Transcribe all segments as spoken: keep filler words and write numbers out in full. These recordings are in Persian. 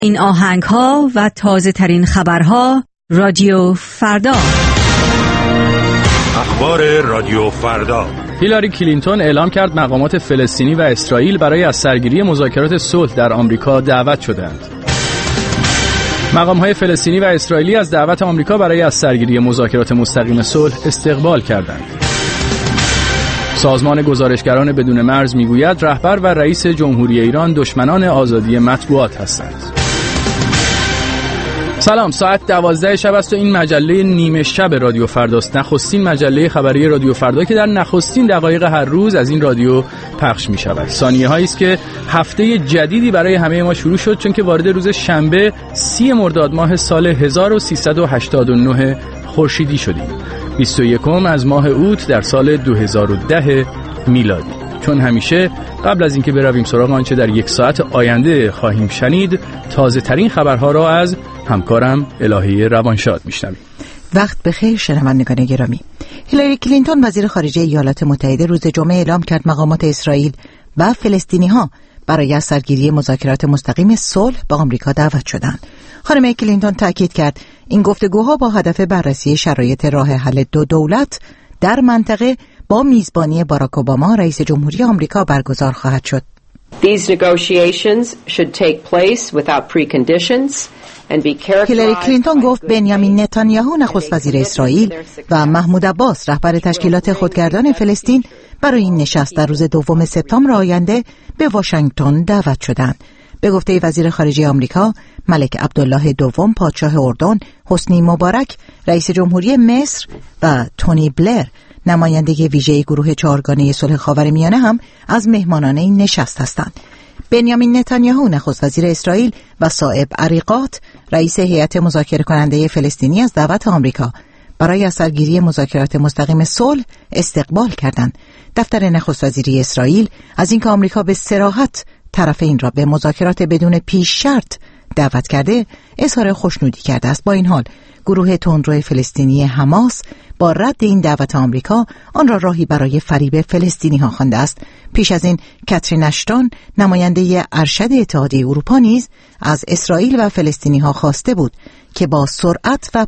این آهنگ ها و تازه ترین خبرها رادیو فردا. اخبار رادیو فردا. هیلاری کلینتون اعلام کرد مقامات فلسطینی و اسرائیل برای از سرگیری مذاکرات صلح در آمریکا دعوت شدند. مقام‌های فلسطینی و اسرائیلی از دعوت آمریکا برای از سرگیری مذاکرات مستقیم صلح استقبال کردند. سازمان گزارشگران بدون مرز میگوید رهبر و رئیس جمهوری ایران دشمنان آزادی مطبوعات هستند. سلام، ساعت دوازده شب است و این مجله نیمه شب رادیو فرداست، نخستین مجله خبری رادیو فردا که در نخستین دقایق هر روز از این رادیو پخش می شود. ثانیه هایی است که هفته جدیدی برای همه ما شروع شد، چون که وارد روز شنبه سی مرداد ماه سال هزار و سیصد و هشتاد و نه خورشیدی شدیم، بیست و یکم از ماه اوت در سال دو هزار و ده میلادی. چون همیشه قبل از اینکه برویم سراغ آنچه در یک ساعت آینده خواهیم شنید، تازه ترین خبرها را از همکارم الهی روانشاد میشنویم. وقت بخیر شنوندگان گرامی. هیلاری کلینتون وزیر خارجه ایالات متحده روز جمعه اعلام کرد مقامات اسرائیل و فلسطینی ها برای از سرگیری مذاکرات مستقیم صلح با آمریکا دعوت شدند. خانم کلینتون تاکید کرد این گفتگوها با هدف بررسی شرایط راه حل دو دولت در منطقه با میزبانی باراک اوباما رئیس جمهوری آمریکا برگزار خواهد شد. These negotiations should take place without preconditions and be characterized. هیلاری کلینتون گفت بنیامین نتانیاهو نخست وزیر اسرائیل و محمود عباس رهبر تشکیلات خودگردان فلسطین برای این نشست در روز دوم سپتامبر آینده به واشنگتن دعوت شدند. به گفته وزیر خارجه آمریکا، ملک عبدالله دوم پادشاه اردن، حسنی مبارک رئیس جمهوری مصر و تونی بلر نماینده ویژه گروه چهارگانه صلح خاورمیانه هم از مهمانان این نشست هستند. بنیامین نتانیاهو نخست وزیر اسرائیل و صائب عریقات رئیس هیئت مذاکره کننده فلسطینی از دعوت آمریکا برای از سرگیری مذاکرات مستقیم صلح استقبال کردند. دفتر نخست وزیری اسرائیل از اینکه آمریکا به صراحت طرفین را به مذاکرات بدون پیش شرط دعوت کرده اظهار خوشنودی کرده است. با این حال گروه تندرو فلسطینی حماس با رد این دعوت آمریکا آن را راهی برای فریب فلسطینی ها خوانده است. پیش از این کاترین اشتون نماینده ارشد اتحادیه اروپا نیز از اسرائیل و فلسطینی ها خواسته بود که با سرعت و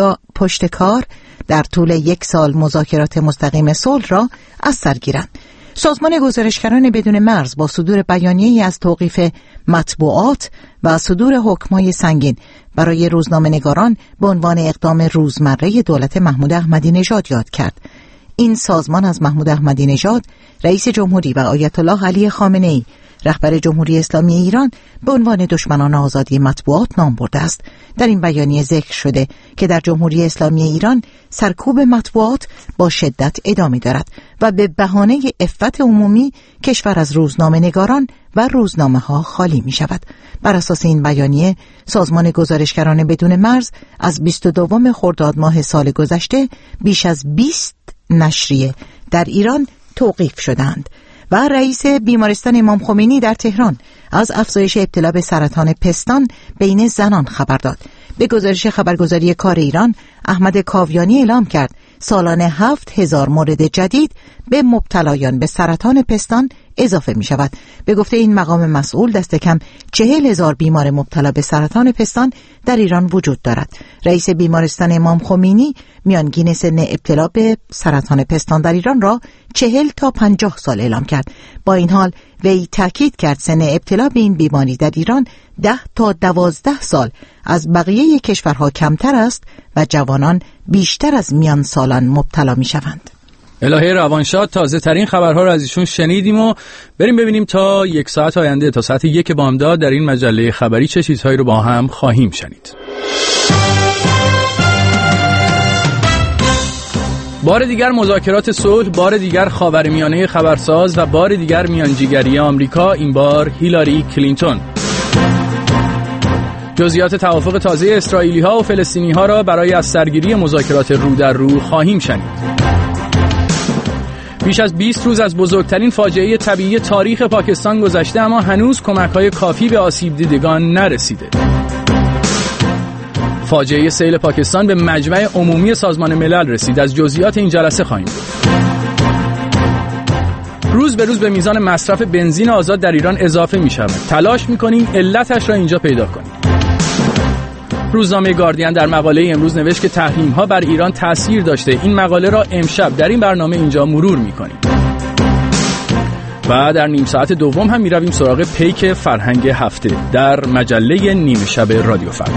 پشتکار در طول یک سال مذاکرات مستقیم صلح را از سر گیرند. سازمان گزارشگران بدون مرز با صدور بیانیه‌ای از توقیف مطبوعات و صدور حکم‌های سنگین برای روزنامه‌نگاران به عنوان اقدام روزمره دولت محمود احمدی نژاد یاد کرد. این سازمان از محمود احمدی نژاد رئیس جمهوری و آیت الله علی خامنه‌ای رهبر جمهوری اسلامی ایران به عنوان دشمنان آزادی مطبوعات نام برده است. در این بیانیه ذکر شده که در جمهوری اسلامی ایران سرکوب مطبوعات با شدت ادامه دارد و به بهانه عفت عمومی کشور از روزنامه نگاران و روزنامه ها خالی می شود. بر اساس این بیانیه سازمان گزارشگران بدون مرز از بیست و دوم خرداد ماه سال گذشته بیش از بیست نشریه در ایران توقیف شدند و رئیس بیمارستان امام خمینی در تهران از افزایش ابتلا به سرطان پستان بین زنان خبر داد. به گزارش خبرگزاری کار ایران، احمد کاویانی اعلام کرد سالانه هفت هزار مورد جدید به مبتلایان به سرطان پستان اضافه می شود. به گفته این مقام مسئول دست کم چهل هزار بیمار مبتلا به سرطان پستان در ایران وجود دارد. رئیس بیمارستان امام خمینی میانگین سن ابتلا به سرطان پستان در ایران را چهل تا پنجاه سال اعلام کرد. با این حال وی تاکید کرد سن ابتلا به این بیماری در ایران ده تا دوازده سال از بقیه کشورها کمتر است و جوانان بیشتر از میان سالان مبتلا می شوند. الهی روانشاد تازه ترین خبرها رو از ایشون شنیدیم و بریم ببینیم تا یک ساعت آینده تا ساعت یک بامداد در این مجله خبری چه چیزهایی رو با هم خواهیم شنید. بار دیگر مذاکرات صلح، بار دیگر خاورمیانه خبرساز و بار دیگر میانجیگری آمریکا، این بار هیلاری کلینتون. جزئیات توافق تازه اسرائیلی ها و فلسطینی ها را برای از سرگیری مذاکرات رو در رو خواهیم شنید. بیش از بیست روز از بزرگترین فاجعه طبیعی تاریخ پاکستان گذشته، اما هنوز کمک‌های کافی به آسیب دیدگان نرسیده. فاجعه سیل پاکستان به مجمع عمومی سازمان ملل رسید. از جزئیات این جلسه خواهیم گفت. روز به روز به میزان مصرف بنزین آزاد در ایران اضافه می شود. تلاش می کنیم علتش را اینجا پیدا کنیم. روزنامه گاردین در مقاله امروز نوشت که تحریم‌ها بر ایران تأثیر داشته. این مقاله را امشب در این برنامه اینجا مرور می‌کنیم. و در نیم ساعت دوم هم می‌رویم سراغ پیک فرهنگ هفته در مجله نیمه شب رادیو فردا.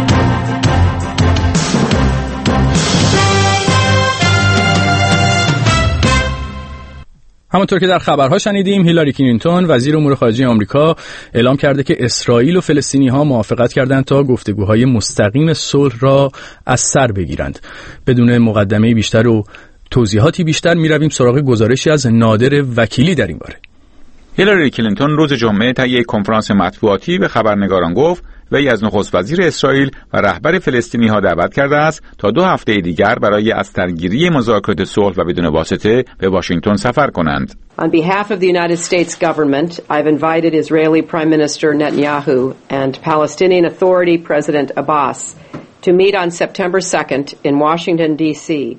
همونطور که در خبرها شنیدیم، هیلاری کلینتون وزیر امور خارجه آمریکا اعلام کرده که اسرائیل و فلسطینی‌ها موافقت کردند تا گفتگوهای مستقیم صلح را از سر بگیرند. بدون مقدمه بیشتر و توضیحاتی بیشتر می‌رویم سراغ گزارشی از نادر وکیلی در این باره. هیلاری کلینتون روز جمعه طی یک کنفرانس مطبوعاتی به خبرنگاران گفت وی از نخست وزیر اسرائیل و رهبر فلسطینی‌ها دعوت کرده است تا دو هفته دیگر برای از سرگیری مذاکرات صلح و بدون واسطه به واشنگتن سفر کنند. On behalf of the United States government, I've invited Israeli Prime Minister Netanyahu and Palestinian Authority President Abbas to meet on September second in Washington D C.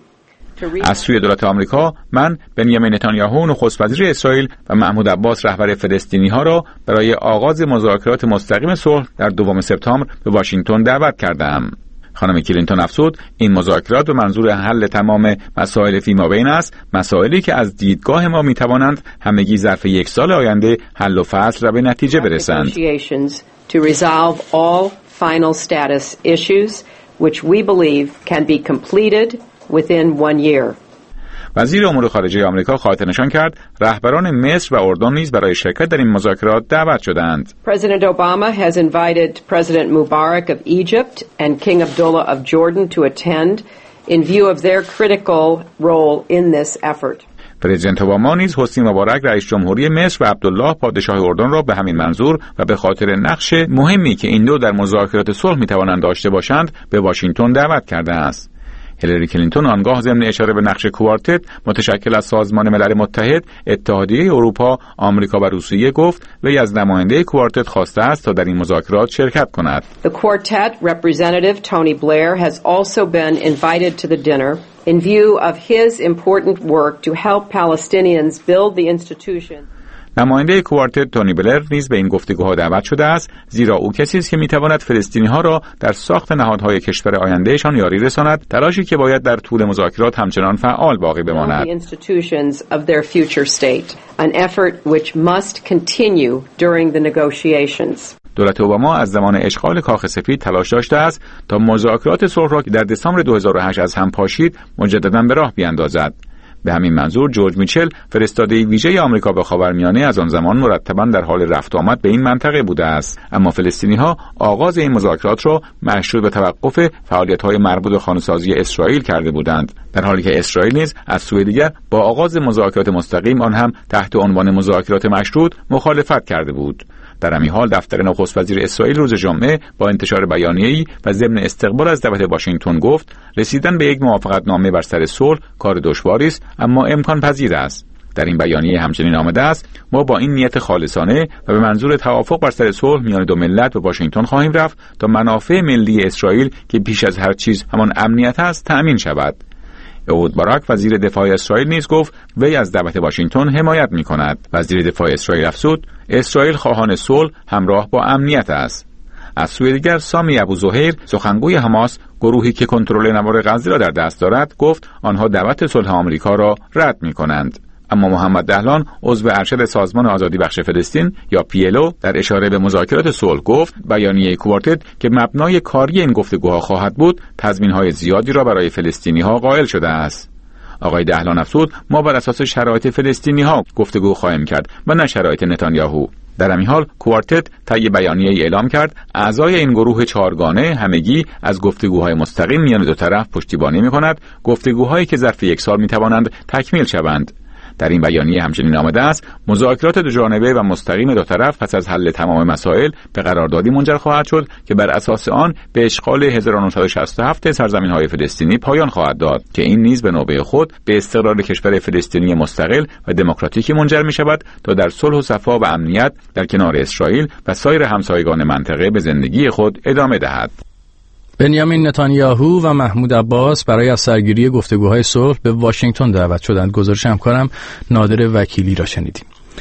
از سوی دولت آمریکا من بنیامین نتانیاهو نخست وزیر اسرائیل و محمود عباس رهبر فلسطینی‌ها را برای آغاز مذاکرات مستقیم صلح در دوم سپتامبر به واشنگتن دعوت کردم. خانم کلینتون افزود این مذاکرات به منظور حل تمام مسائل فیمابین است، مسائلی که از دیدگاه ما می‌توانند همگی ظرف یک سال آینده حل و فصل را به نتیجه برسند. To resolve all final status issues which we believe can be completed within one year. وزیر امور خارجه آمریکا خاطر نشان کرد رهبران مصر و اردن نیز برای شرکت در این مذاکرات دعوت شدند. President Obama has invited President Mubarak of Egypt and King Abdullah of Jordan to attend in view of their critical role in this effort. پرزیدنت اوباما نیز حسنی مبارک رئیس جمهوری مصر و عبدالله پادشاه اردن را به همین منظور و به خاطر نقش مهمی که این دو در مذاکرات صلح می‌توانند داشته باشند به واشنگتن دعوت کرده است. هیلاری کلینتون آنگاه ضمن اشاره به نقش کوارتت متشکل از سازمان ملل متحد، اتحادیه اروپا، آمریکا و روسیه گفت وی از نماینده کوارتت خواسته است تا در این مذاکرات شرکت کند. The quartet representative Tony Blair has also been invited to the dinner in view of his important work to help Palestinians build the institution. نماینده کوارتت تونی بلر نیز به این گفتگوها دعوت شده است، زیرا او کسی است که میتواند فلسطینی‌ها را در ساخت نهادهای کشور آیندهشان یاری رساند، تلاشی که باید در طول مذاکرات همچنان فعال باقی بماند. دولت اوباما از زمان اشغال کاخ سفید تلاش داشته است تا مذاکرات صلح را که در دسامبر دو هزار و هشت از هم پاشید مجددا به راه بیاندازد. به همین منظور جورج میچل فرستاده ویژه آمریکا به خاورمیانه از آن زمان مرتباً در حال رفت آمد به این منطقه بوده است، اما فلسطینی‌ها آغاز این مذاکرات را مشروط به توقف فعالیت‌های مربوط به خانه‌سازی اسرائیل کرده بودند، در حالی که اسرائیل نیز از سوی دیگر با آغاز مذاکرات مستقیم آن هم تحت عنوان مذاکرات مشروط مخالفت کرده بود. در همین حال دفتر نخست وزیر اسرائیل روز جمعه با انتشار بیانیه‌ای و ضمن استقبال از دعوت واشنگتن گفت رسیدن به یک موافقتنامه بر سر صلح کار دشواری است اما امکان پذیر است. در این بیانیه همچنین آمده است ما با این نیت خالصانه و به منظور توافق بر سر صلح میان دو ملت به واشنگتن خواهیم رفت تا منافع ملی اسرائیل که پیش از هر چیز همان امنیت است تأمین شود. اهود باراک وزیر دفاع اسرائیل نیز گفت وی از دعوت واشنگتن حمایت می‌کند. وزیر دفاع اسرائیل افزود اسرائیل خواهان صلح همراه با امنیت است. از سوی دیگر سامی ابو زهیر سخنگوی حماس، گروهی که کنترل نوار غزه را در دست دارد، گفت آنها دعوت صلح آمریکا را رد می‌کنند. اما محمد دهلان عضو ارشد سازمان آزادی بخش فلسطین یا پی ال او در اشاره به مذاکرات صلح گفت بیانیه کوارتت که مبنای کاری این گفتگوها خواهد بود تضمین‌های زیادی را برای فلسطینی‌ها قائل شده است. آقای دهلان افزود ما بر اساس شرایط فلسطینی‌ها گفتگو خواهیم کرد و نه شرایط نتانیاهو. در همین حال کوارتت طی بیانیه‌ای اعلام کرد اعضای این گروه چهارگانه همگی از گفتگوهای مستقیم میان دو طرف پشتیبانی می‌کند، گفتگوهایی که ظرف یک سال می‌توانند تکمیل شوند. در این بیانیه همچنین آمده است مذاکرات دو جانبه و مستقیم دو طرف پس از حل تمام مسائل به قراردادی منجر خواهد شد که بر اساس آن به اشغال هزار و نهصد و شصت و هفت سرزمین‌های فلسطینی پایان خواهد داد که این نیز به نوبه خود به استقرار کشور فلسطینی مستقل و دموکراتیکی منجر می‌شود تا در صلح و صفا و امنیت در کنار اسرائیل و سایر همسایگان منطقه به زندگی خود ادامه دهد. بنیامین نتانیاهو و محمود عباس برای از سرگیری گفتگوهای صلح به واشنگتن دعوت شدند. گزارش همکارم نادر وکیلی را شنیدیم.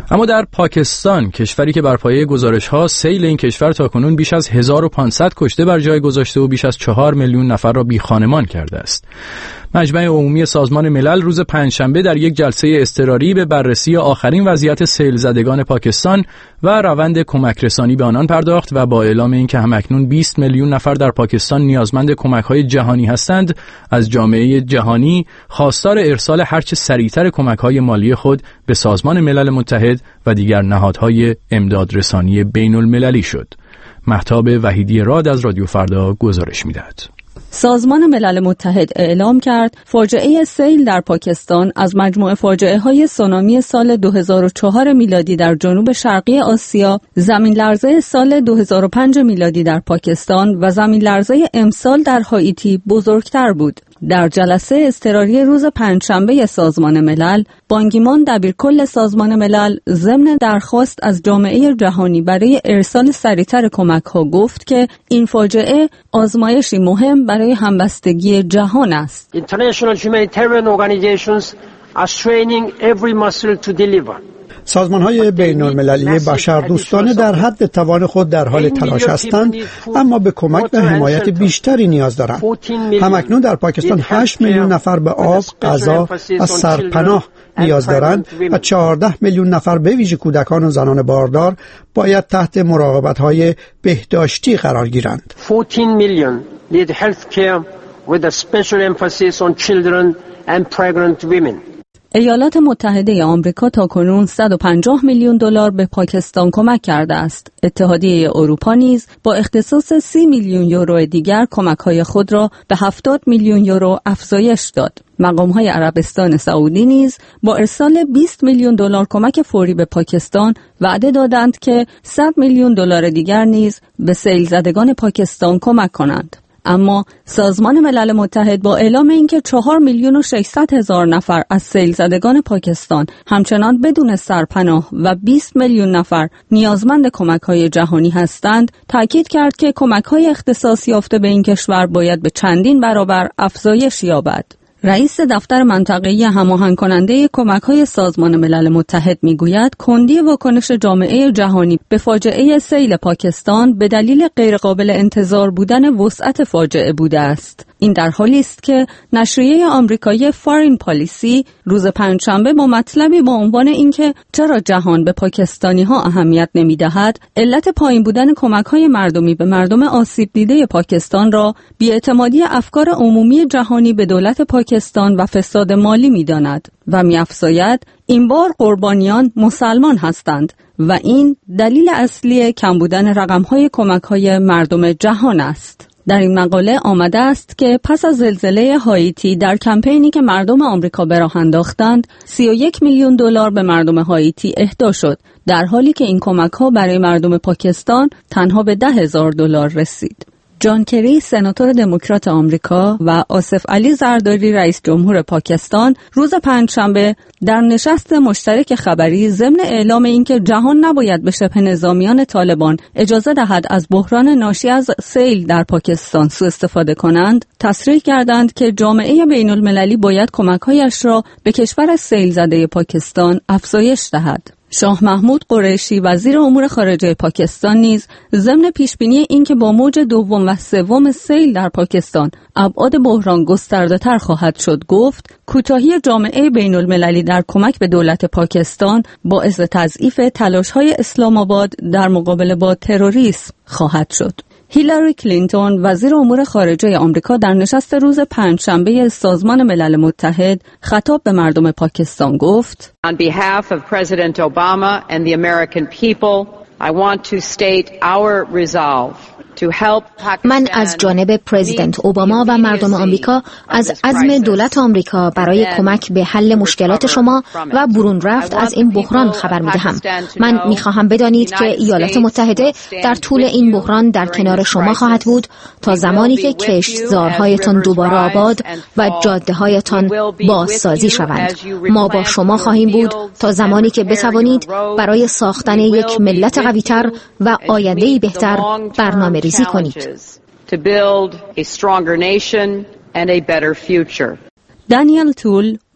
اما در پاکستان، کشوری که بر پایه گزارش‌ها سیل این کشور تاکنون بیش از هزار و پانصد کشته بر جای گذاشته و بیش از چهار میلیون نفر را بیخانمان کرده است. مجمع عمومی سازمان ملل روز پنجشنبه در یک جلسه اضطراری به بررسی آخرین وضعیت سیل زدگان پاکستان و روند کمک رسانی به آنان پرداخت و با اعلام اینکه همکنون بیست میلیون نفر در پاکستان نیازمند کمک‌های جهانی هستند، از جامعه جهانی خواستار ارسال هرچه سریعتر کمک‌های مالی خود به سازمان ملل متحد و دیگر نهادهای امدادرسانی بین‌المللی شد. مهتاب وحیدی راد از رادیو فردا گزارش می‌دهد. سازمان ملل متحد اعلام کرد فاجعه سیل در پاکستان از مجموع فاجعه‌های سونامی سال دو هزار و چهار میلادی در جنوب شرقی آسیا، زمین لرزه سال دو هزار و پنج میلادی در پاکستان و زمین لرزه امسال در هائیتی بزرگتر بود. در جلسه اضطراری روز پنجشنبه سازمان ملل، بان کی مون دبیرکل سازمان ملل ضمن درخواست از جامعه جهانی برای ارسال سریعتر کمک‌ها گفت که این فاجعه آزمایشی مهم برای همبستگی جهان است. International humanitarian organizations are straining every muscle to deliver. سازمان‌های بین‌المللی بشردوستانه در حد توان خود در حال تلاش هستند، اما به کمک و حمایت بیشتری نیاز دارند. همکنون در پاکستان هشت میلیون نفر به آب، غذا و سرپناه نیاز دارند و چهارده میلیون نفر به ویژه کودکان و زنان باردار باید تحت مراقبت‌های بهداشتی قرار گیرند. چهارده میلیون need health care with a special emphasis on children and pregnant women. ایالات متحده آمریکا تاکنون صد و پنجاه میلیون دلار به پاکستان کمک کرده است. اتحادیه اروپا نیز با اختصاص سی میلیون یورو دیگر کمک‌های خود را به هفتاد میلیون یورو افزایش داد. مقام‌های عربستان سعودی نیز با ارسال بیست میلیون دلار کمک فوری به پاکستان وعده دادند که صد میلیون دلار دیگر نیز به سیل زدگان پاکستان کمک کنند. اما سازمان ملل متحد با اعلام اینکه چهار میلیون و ششصد هزار نفر از سیل زدگان پاکستان همچنان بدون سرپناه و بیست میلیون نفر نیازمند کمک‌های جهانی هستند، تاکید کرد که کمک‌های اختصاص یافته به این کشور باید به چندین برابر افزایش یابد. رئیس دفتر منطقه‌ای هماهنگ کننده کمک‌های سازمان ملل متحد می‌گوید کندی واکنش جامعه جهانی به فاجعه سیل پاکستان به دلیل غیرقابل انتظار بودن وسعت فاجعه بوده است. این در حالی است که نشریه آمریکایی فارین پالیسی روز پنجشنبه با مطلبی با عنوان اینکه چرا جهان به پاکستانی‌ها اهمیت نمی‌دهد، علت پایین بودن کمک‌های مردمی به مردم آسیب دیده پاکستان را بی‌اعتمادی افکار عمومی جهانی به دولت پاکستان و فساد مالی می‌داند و می‌افزاید این بار قربانیان مسلمان هستند و این دلیل اصلی کم بودن رقم‌های کمک‌های مردم جهان است. در این مقاله آمده است که پس از زلزله هائیتی در کمپینی که مردم آمریکا به راه انداختند، سی و یک میلیون دلار به مردم هائیتی اهدا شد، در حالی که این کمک‌ها برای مردم پاکستان تنها به ده هزار دلار رسید. جان کری سناتور دموکرات آمریکا و آصف علی زرداری رئیس جمهور پاکستان روز پنجشنبه در نشست مشترک خبری ضمن اعلام اینکه جهان نباید به شبه نظامیان طالبان اجازه دهد از بحران ناشی از سیل در پاکستان سوء استفاده کنند، تصریح کردند که جامعه بین المللی باید کمک‌هایش را به کشور سیل زده پاکستان افزایش دهد. شاه محمود قریشی وزیر امور خارجه پاکستان نیز ضمن پیشبینی اینکه با موج دوم و سوم سیل در پاکستان ابعاد بحران گسترده‌تر خواهد شد گفت کوتاهی جامعه بین المللی در کمک به دولت پاکستان باعث تضعیف تلاش‌های اسلام آباد در مقابله با تروریسم خواهد شد. هیلاری کلینتون وزیر امور خارجه آمریکا در نشست روز پنجشنبه سازمان ملل متحد خطاب به مردم پاکستان گفت: On behalf of President Obama and the American people, I want to state our resolve to help من از جانب پرزیدنت اوباما و مردم آمریکا از عزم دولت آمریکا برای کمک به حل مشکلات شما و برون رفت از این بحران خبر می‌دهم. من می‌خواهم بدانید که ایالات متحده در طول این بحران در کنار شما خواهد بود تا زمانی که کشتزارهایتان دوباره آباد و جاده‌هایتان بازسازی شوند. ما با شما خواهیم بود تا زمانی که بتوانید برای ساختن یک ملت قوی‌تر و آینده‌ای بهتر برنامه ریزی کنید. دانیل تول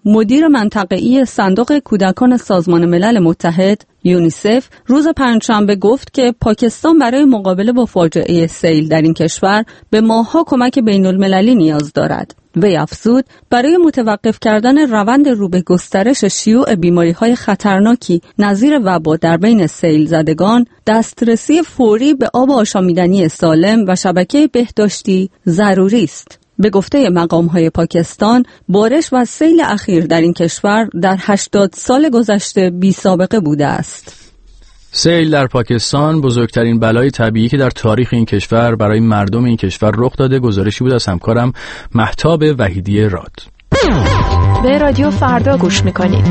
مدیر منطقه‌ای صندوق کودکان سازمان ملل متحد یونیسف روز پنجشنبه گفت که پاکستان برای مقابله با فاجعه سیل در این کشور به ماه‌ها کمک بین‌المللی نیاز دارد. وی افزود برای متوقف کردن روند رو به گسترش شیوع بیماری‌های خطرناکی نظیر وبا در بین سیل زدگان، دسترسی فوری به آب آشامیدنی سالم و شبکه بهداشتی ضروری است. به گفته مقام‌های پاکستان، بارش و سیل اخیر در این کشور در هشتاد سال گذشته بی سابقه بوده است. سیل در پاکستان بزرگترین بلای طبیعی که در تاریخ این کشور برای مردم این کشور رخ داده. گزارشی بود از همکارم مهتاب وحیدی راد. به رادیو فردا گوش میکنید.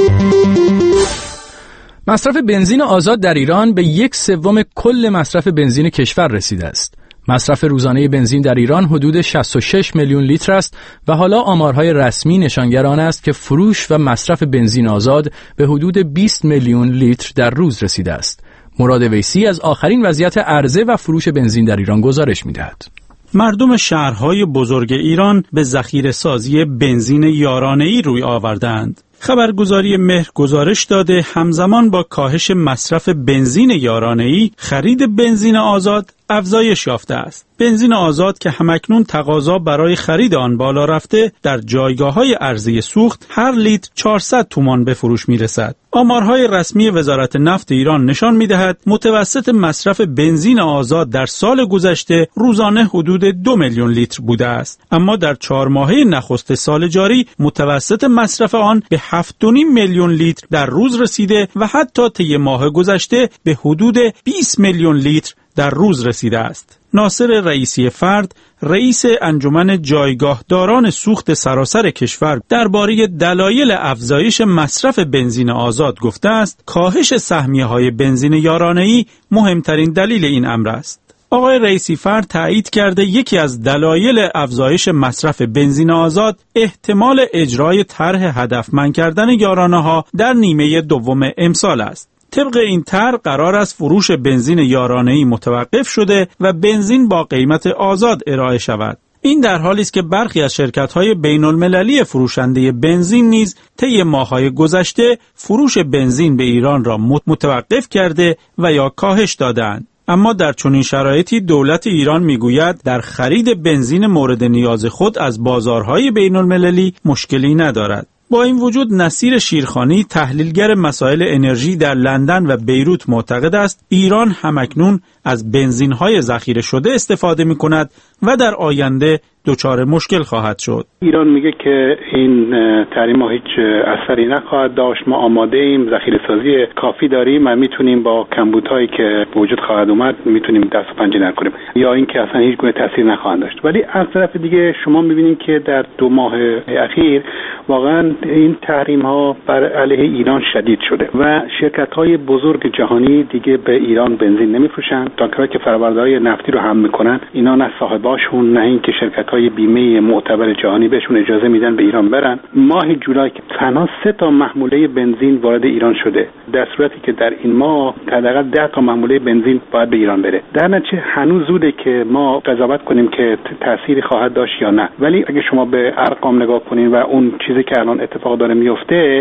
مصرف بنزین آزاد در ایران به یک سوم کل مصرف بنزین کشور رسیده است. مصرف روزانه بنزین در ایران حدود شصت و شش میلیون لیتر است و حالا آمارهای رسمی نشانگر آن است که فروش و مصرف بنزین آزاد به حدود بیست میلیون لیتر در روز رسیده است. مراد ویسی از آخرین وضعیت عرضه و فروش بنزین در ایران گزارش می‌دهد. مردم شهرهای بزرگ ایران به ذخیره‌سازی بنزین یارانه‌ای روی آوردند. خبرگزاری مهر گزارش داده همزمان با کاهش مصرف بنزین یارانه‌ای، خرید بنزین آزاد افزایش یافته است. بنزین آزاد که همکنون تقاضا برای خرید آن بالا رفته، در جایگاه‌های عرضه سوخت هر لیتر چهارصد تومان به فروش می‌رسد. آمارهای رسمی وزارت نفت ایران نشان می‌دهد متوسط مصرف بنزین آزاد در سال گذشته روزانه حدود دو میلیون لیتر بوده است، اما در چهار ماهه نخست سال جاری متوسط مصرف آن به هفت و نیم میلیون لیتر در روز رسیده و حتی طی ماه گذشته به حدود بیست میلیون لیتر در روز رسیده است. ناصر رئیسی فرد، رئیس انجمن جایگاهداران سوخت سراسر کشور، درباره دلایل افزایش مصرف بنزین آزاد گفته است کاهش سهمیه‌های بنزین یارانه‌ای مهمترین دلیل این امر است. آقای رئیسی فرد تایید کرده یکی از دلایل افزایش مصرف بنزین آزاد احتمال اجرای طرح هدفمند کردن یارانه‌ها در نیمه دوم امسال است. طبق این طرح قرار است فروش بنزین یارانه‌ای متوقف شده و بنزین با قیمت آزاد ارائه شود. این در حالی است که برخی از شرکت‌های بین‌المللی فروشنده بنزین نیز طی ماه‌های گذشته فروش بنزین به ایران را متوقف کرده و یا کاهش دادند. اما در چنین شرایطی دولت ایران میگوید در خرید بنزین مورد نیاز خود از بازارهای بین‌المللی مشکلی ندارد. با این وجود نصیر شیرخانی، تحلیلگر مسائل انرژی در لندن و بیروت، معتقد است ایران همکنون از بنزین‌های ذخیره شده استفاده می‌کند و در آینده دچار مشکل خواهد شد. ایران میگه که این تحریم ها هیچ اثری نخواهد داشت، ما آماده ایم، ذخیره سازی کافی داریم و میتونیم با کمبودهایی که وجود خواهد اومد میتونیم دست و پنجه نرم کنیم، یا اینکه اصلا هیچ گونه تاثیر نخواهند داشت. ولی از طرف دیگه شما میبینید که در دو ماه اخیر واقعا این تحریم ها بر علیه ایران شدید شده و شرکت های بزرگ جهانی دیگه به ایران بنزین نمیفروشن. تانکرهایی که فرآورده‌های نفتی رو حمل میکنن اینا نه صاحباشون نه اینکه شرکت های بیمه معتبر جهانی بهشون اجازه میدن به ایران برن. ماه جولای که تنها سه تا محموله بنزین وارد ایران شده، در صورتی که در این ماه حداقل ده تا محموله بنزین باید به ایران بره. در نتیجه هنوز زوده که ما قضاوت کنیم که تأثیری خواهد داشت یا نه، ولی اگه شما به ارقام نگاه کنین و اون چیزی که الان اتفاق داره میفته،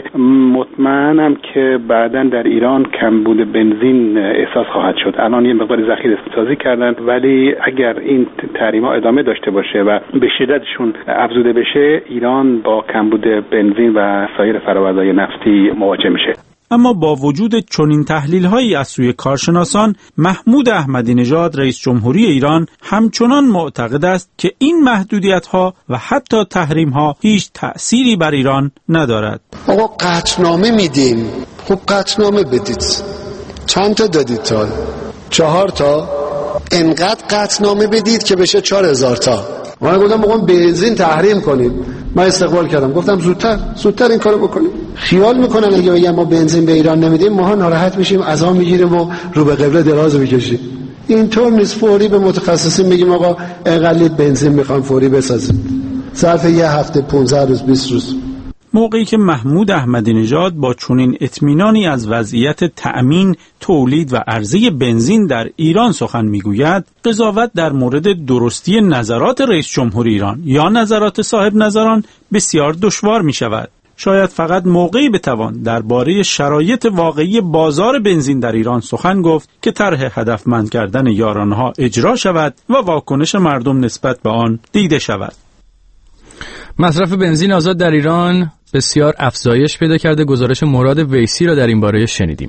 مطمئنم که بعداً در ایران کمبود بنزین احساس خواهد شد. الان یه مقدار ذخیره سازی کردن، ولی اگر این تحریم‌ها ادامه داشته باشه و به شدتشون افزوده بشه، ایران با کمبود بنزین و سایر فرآوردهای نفتی مواجه میشه. اما با وجود چنین تحلیل‌هایی از سوی کارشناسان، محمود احمدی نژاد رئیس جمهوری ایران همچنان معتقد است که این محدودیت‌ها و حتی تحریم‌ها هیچ تأثیری بر ایران ندارد. آقا قطعنامه میدیم، خب قطعنامه بدید. چند تا دادید تا؟ چهار تا؟ انقدر قطعنامه بدید که بشه چهار هزار تا. من گفتم بگم بنزین تحریم کنید، من استقبال کردم، گفتم زودتر زودتر این کارو بکنیم. خیال میکنن اگه بگم ما بنزین به ایران نمیدیم ما ناراحت میشیم، عزا میگیریم و رو به قبله دراز میکشیم. اینطور نیست. فوری به متخصصین میگیم آقا اقلی بنزین میخوام فوری بسازیم، ظرف یه هفته پانزده روز بیست روز. موقعی که محمود احمدی نژاد با چنین اطمینانی از وضعیت تأمین، تولید و عرضه بنزین در ایران سخن میگوید، قضاوت در مورد درستی نظرات رئیس جمهور ایران یا نظرات صاحب نظران بسیار دشوار می شود. شاید فقط موقعی بتوان درباره شرایط واقعی بازار بنزین در ایران سخن گفت که طرح هدفمند کردن یارانه‌ها اجرا شود و واکنش مردم نسبت به آن دیده شود. مصرف بنزین آزاد در ایران بسیار افزایش پیدا کرده. گزارش مراد ویسی را در این باره شنیدیم.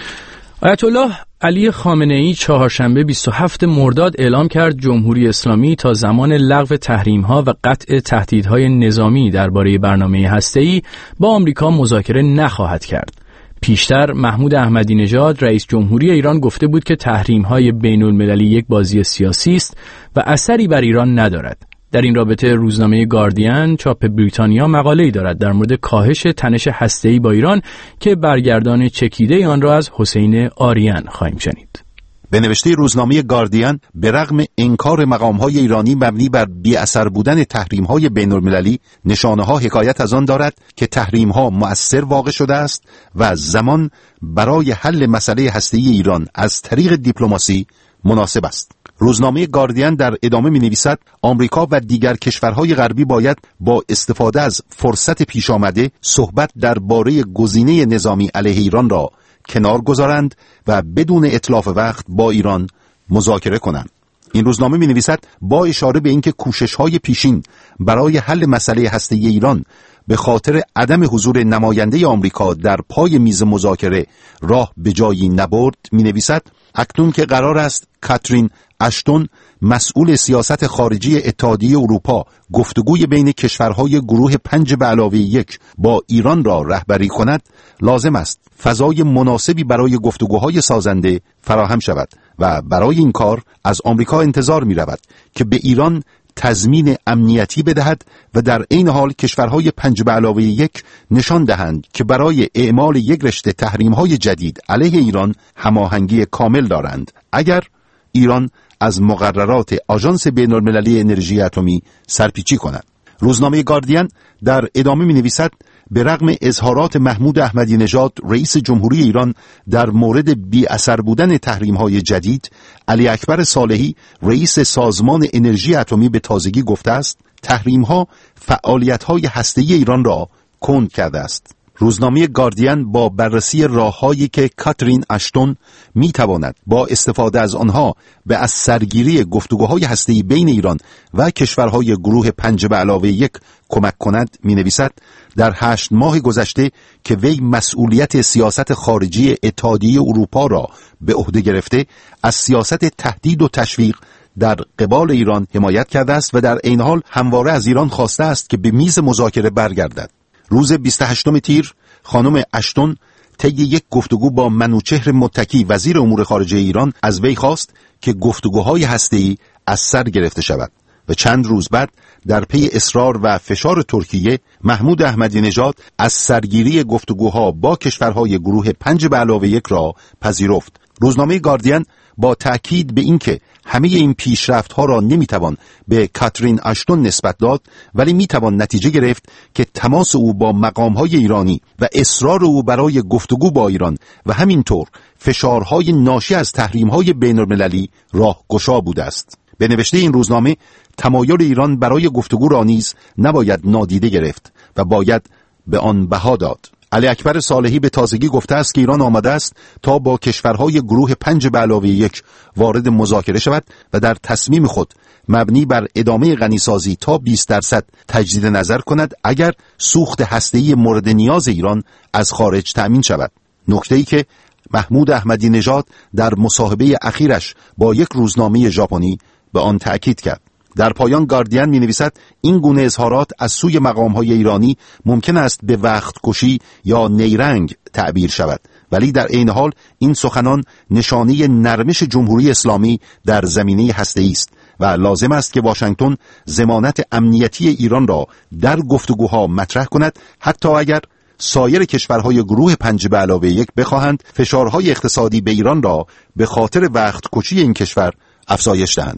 آیت الله علی خامنه‌ای چهارشنبه بیست و هفتم مرداد اعلام کرد جمهوری اسلامی تا زمان لغو تحریم‌ها و قطع تهدیدهای نظامی درباره برنامه هسته‌ای با آمریکا مذاکره نخواهد کرد. پیشتر محمود احمدی نژاد رئیس جمهوری ایران گفته بود که تحریم‌های بین‌المللی یک بازی سیاسی است و اثری بر ایران ندارد. در این رابطه روزنامه گاردین چاپ بریتانیا مقاله‌ای دارد در مورد کاهش تنش هسته‌ای با ایران که برگردان چکیده آن را از حسین آریان خواهیم شنید. به نوشته روزنامه گاردین، به رغم انکار مقام‌های ایرانی مبنی بر بی‌اثر بودن تحریم‌های بین‌المللی، نشانه‌ها حکایت از آن دارد که تحریم‌ها مؤثر واقع شده است و زمان برای حل مسئله هسته‌ای ایران از طریق دیپلماسی مناسب است. روزنامه گاردین در ادامه می‌نویسد آمریکا و دیگر کشورهای غربی باید با استفاده از فرصت پیش آمده صحبت درباره گزینه نظامی علیه ایران را کنار گذارند و بدون اتلاف وقت با ایران مذاکره کنند. این روزنامه می‌نویسد با اشاره به اینکه کوشش‌های پیشین برای حل مسئله هسته‌ای ایران به خاطر عدم حضور نماینده آمریکا در پای میز مذاکره راه به جایی نبرد، می‌نویسد اکنون که قرار است کاترین اشتون مسئول سیاست خارجی اتحادیه اروپا گفتگوی بین کشورهای گروه پنج به علاوه یک با ایران را رهبری کند، لازم است فضای مناسبی برای گفتگوهای سازنده فراهم شود و برای این کار از آمریکا انتظار می رود که به ایران تضمین امنیتی بدهد و در عین حال کشورهای پنج به علاوه یک نشان دهند که برای اعمال یک رشته تحریم‌های جدید علیه ایران هماهنگی کامل دارند اگر ایران از مقررات آژانس بین‌المللی انرژی اتمی سرپیچی کند. روزنامه گاردین در ادامه می‌نویسد به رغم اظهارات محمود احمدی نژاد رئیس جمهوری ایران در مورد بی اثر بودن تحریم‌های جدید، علی اکبر صالحی رئیس سازمان انرژی اتمی به تازگی گفته است تحریم‌ها فعالیت‌های هسته‌ای ایران را کند کرده است. روزنامه گاردین با بررسی راه‌هایی که کاترین اشتون می‌تواند با استفاده از آنها به از سرگیری گفتگوهای هسته‌ای بین ایران و کشورهای گروه پنج به علاوه یک کمک کند می‌نویسد در هشت ماه گذشته که وی مسئولیت سیاست خارجی اتحادیه اروپا را به عهده گرفته از سیاست تهدید و تشویق در قبال ایران حمایت کرده است و در عین حال همواره از ایران خواسته است که به میز مذاکره برگردد. روز بیست و هشتم تیر خانم اشتون طی یک گفتگو با منوچهر متکی وزیر امور خارجه ایران از وی خواست که گفتگوهای هسته‌ای از سر گرفته شود و چند روز بعد در پی اصرار و فشار ترکیه محمود احمدی نژاد از سرگیری گفتگوها با کشورهای گروه پنج به علاوه یک را پذیرفت. روزنامه گاردین با تأکید به اینکه همه این پیشرفت‌ها را نمی‌توان به کاترین اشتون نسبت داد، ولی می‌توان نتیجه گرفت که تماس او با مقام‌های ایرانی و اصرار او برای گفتگو با ایران و همینطور فشارهای ناشی از تحریم‌های بین‌المللی راهگشا بوده است. به نوشته این روزنامه تمایل ایران برای گفتگو را نیز نباید نادیده گرفت و باید به آن بها داد. علی اکبر صالحی به تازگی گفته است که ایران آمده است تا با کشورهای گروه پنج به علاوه یک وارد مذاکره شود و در تصمیم خود مبنی بر ادامه غنیسازی تا بیست درصد تجدید نظر کند اگر سوخت هسته‌ای مورد نیاز ایران از خارج تأمین شود. نکته‌ای که محمود احمدی نژاد در مصاحبه اخیرش با یک روزنامه ژاپنی به آن تأکید کرد. در پایان گاردین می نویسد این گونه اظهارات از سوی مقام‌های ایرانی ممکن است به وقت کشی یا نیرنگ تعبیر شود، ولی در عین حال این سخنان نشانه نرمش جمهوری اسلامی در زمینه هسته‌ای است و لازم است که واشنگتن ضمانت امنیتی ایران را در گفتگوها مطرح کند، حتی اگر سایر کشورهای گروه پنج به علاوه یک بخواهند فشارهای اقتصادی به ایران را به خاطر وقت کشی این کشور افزایش دهند.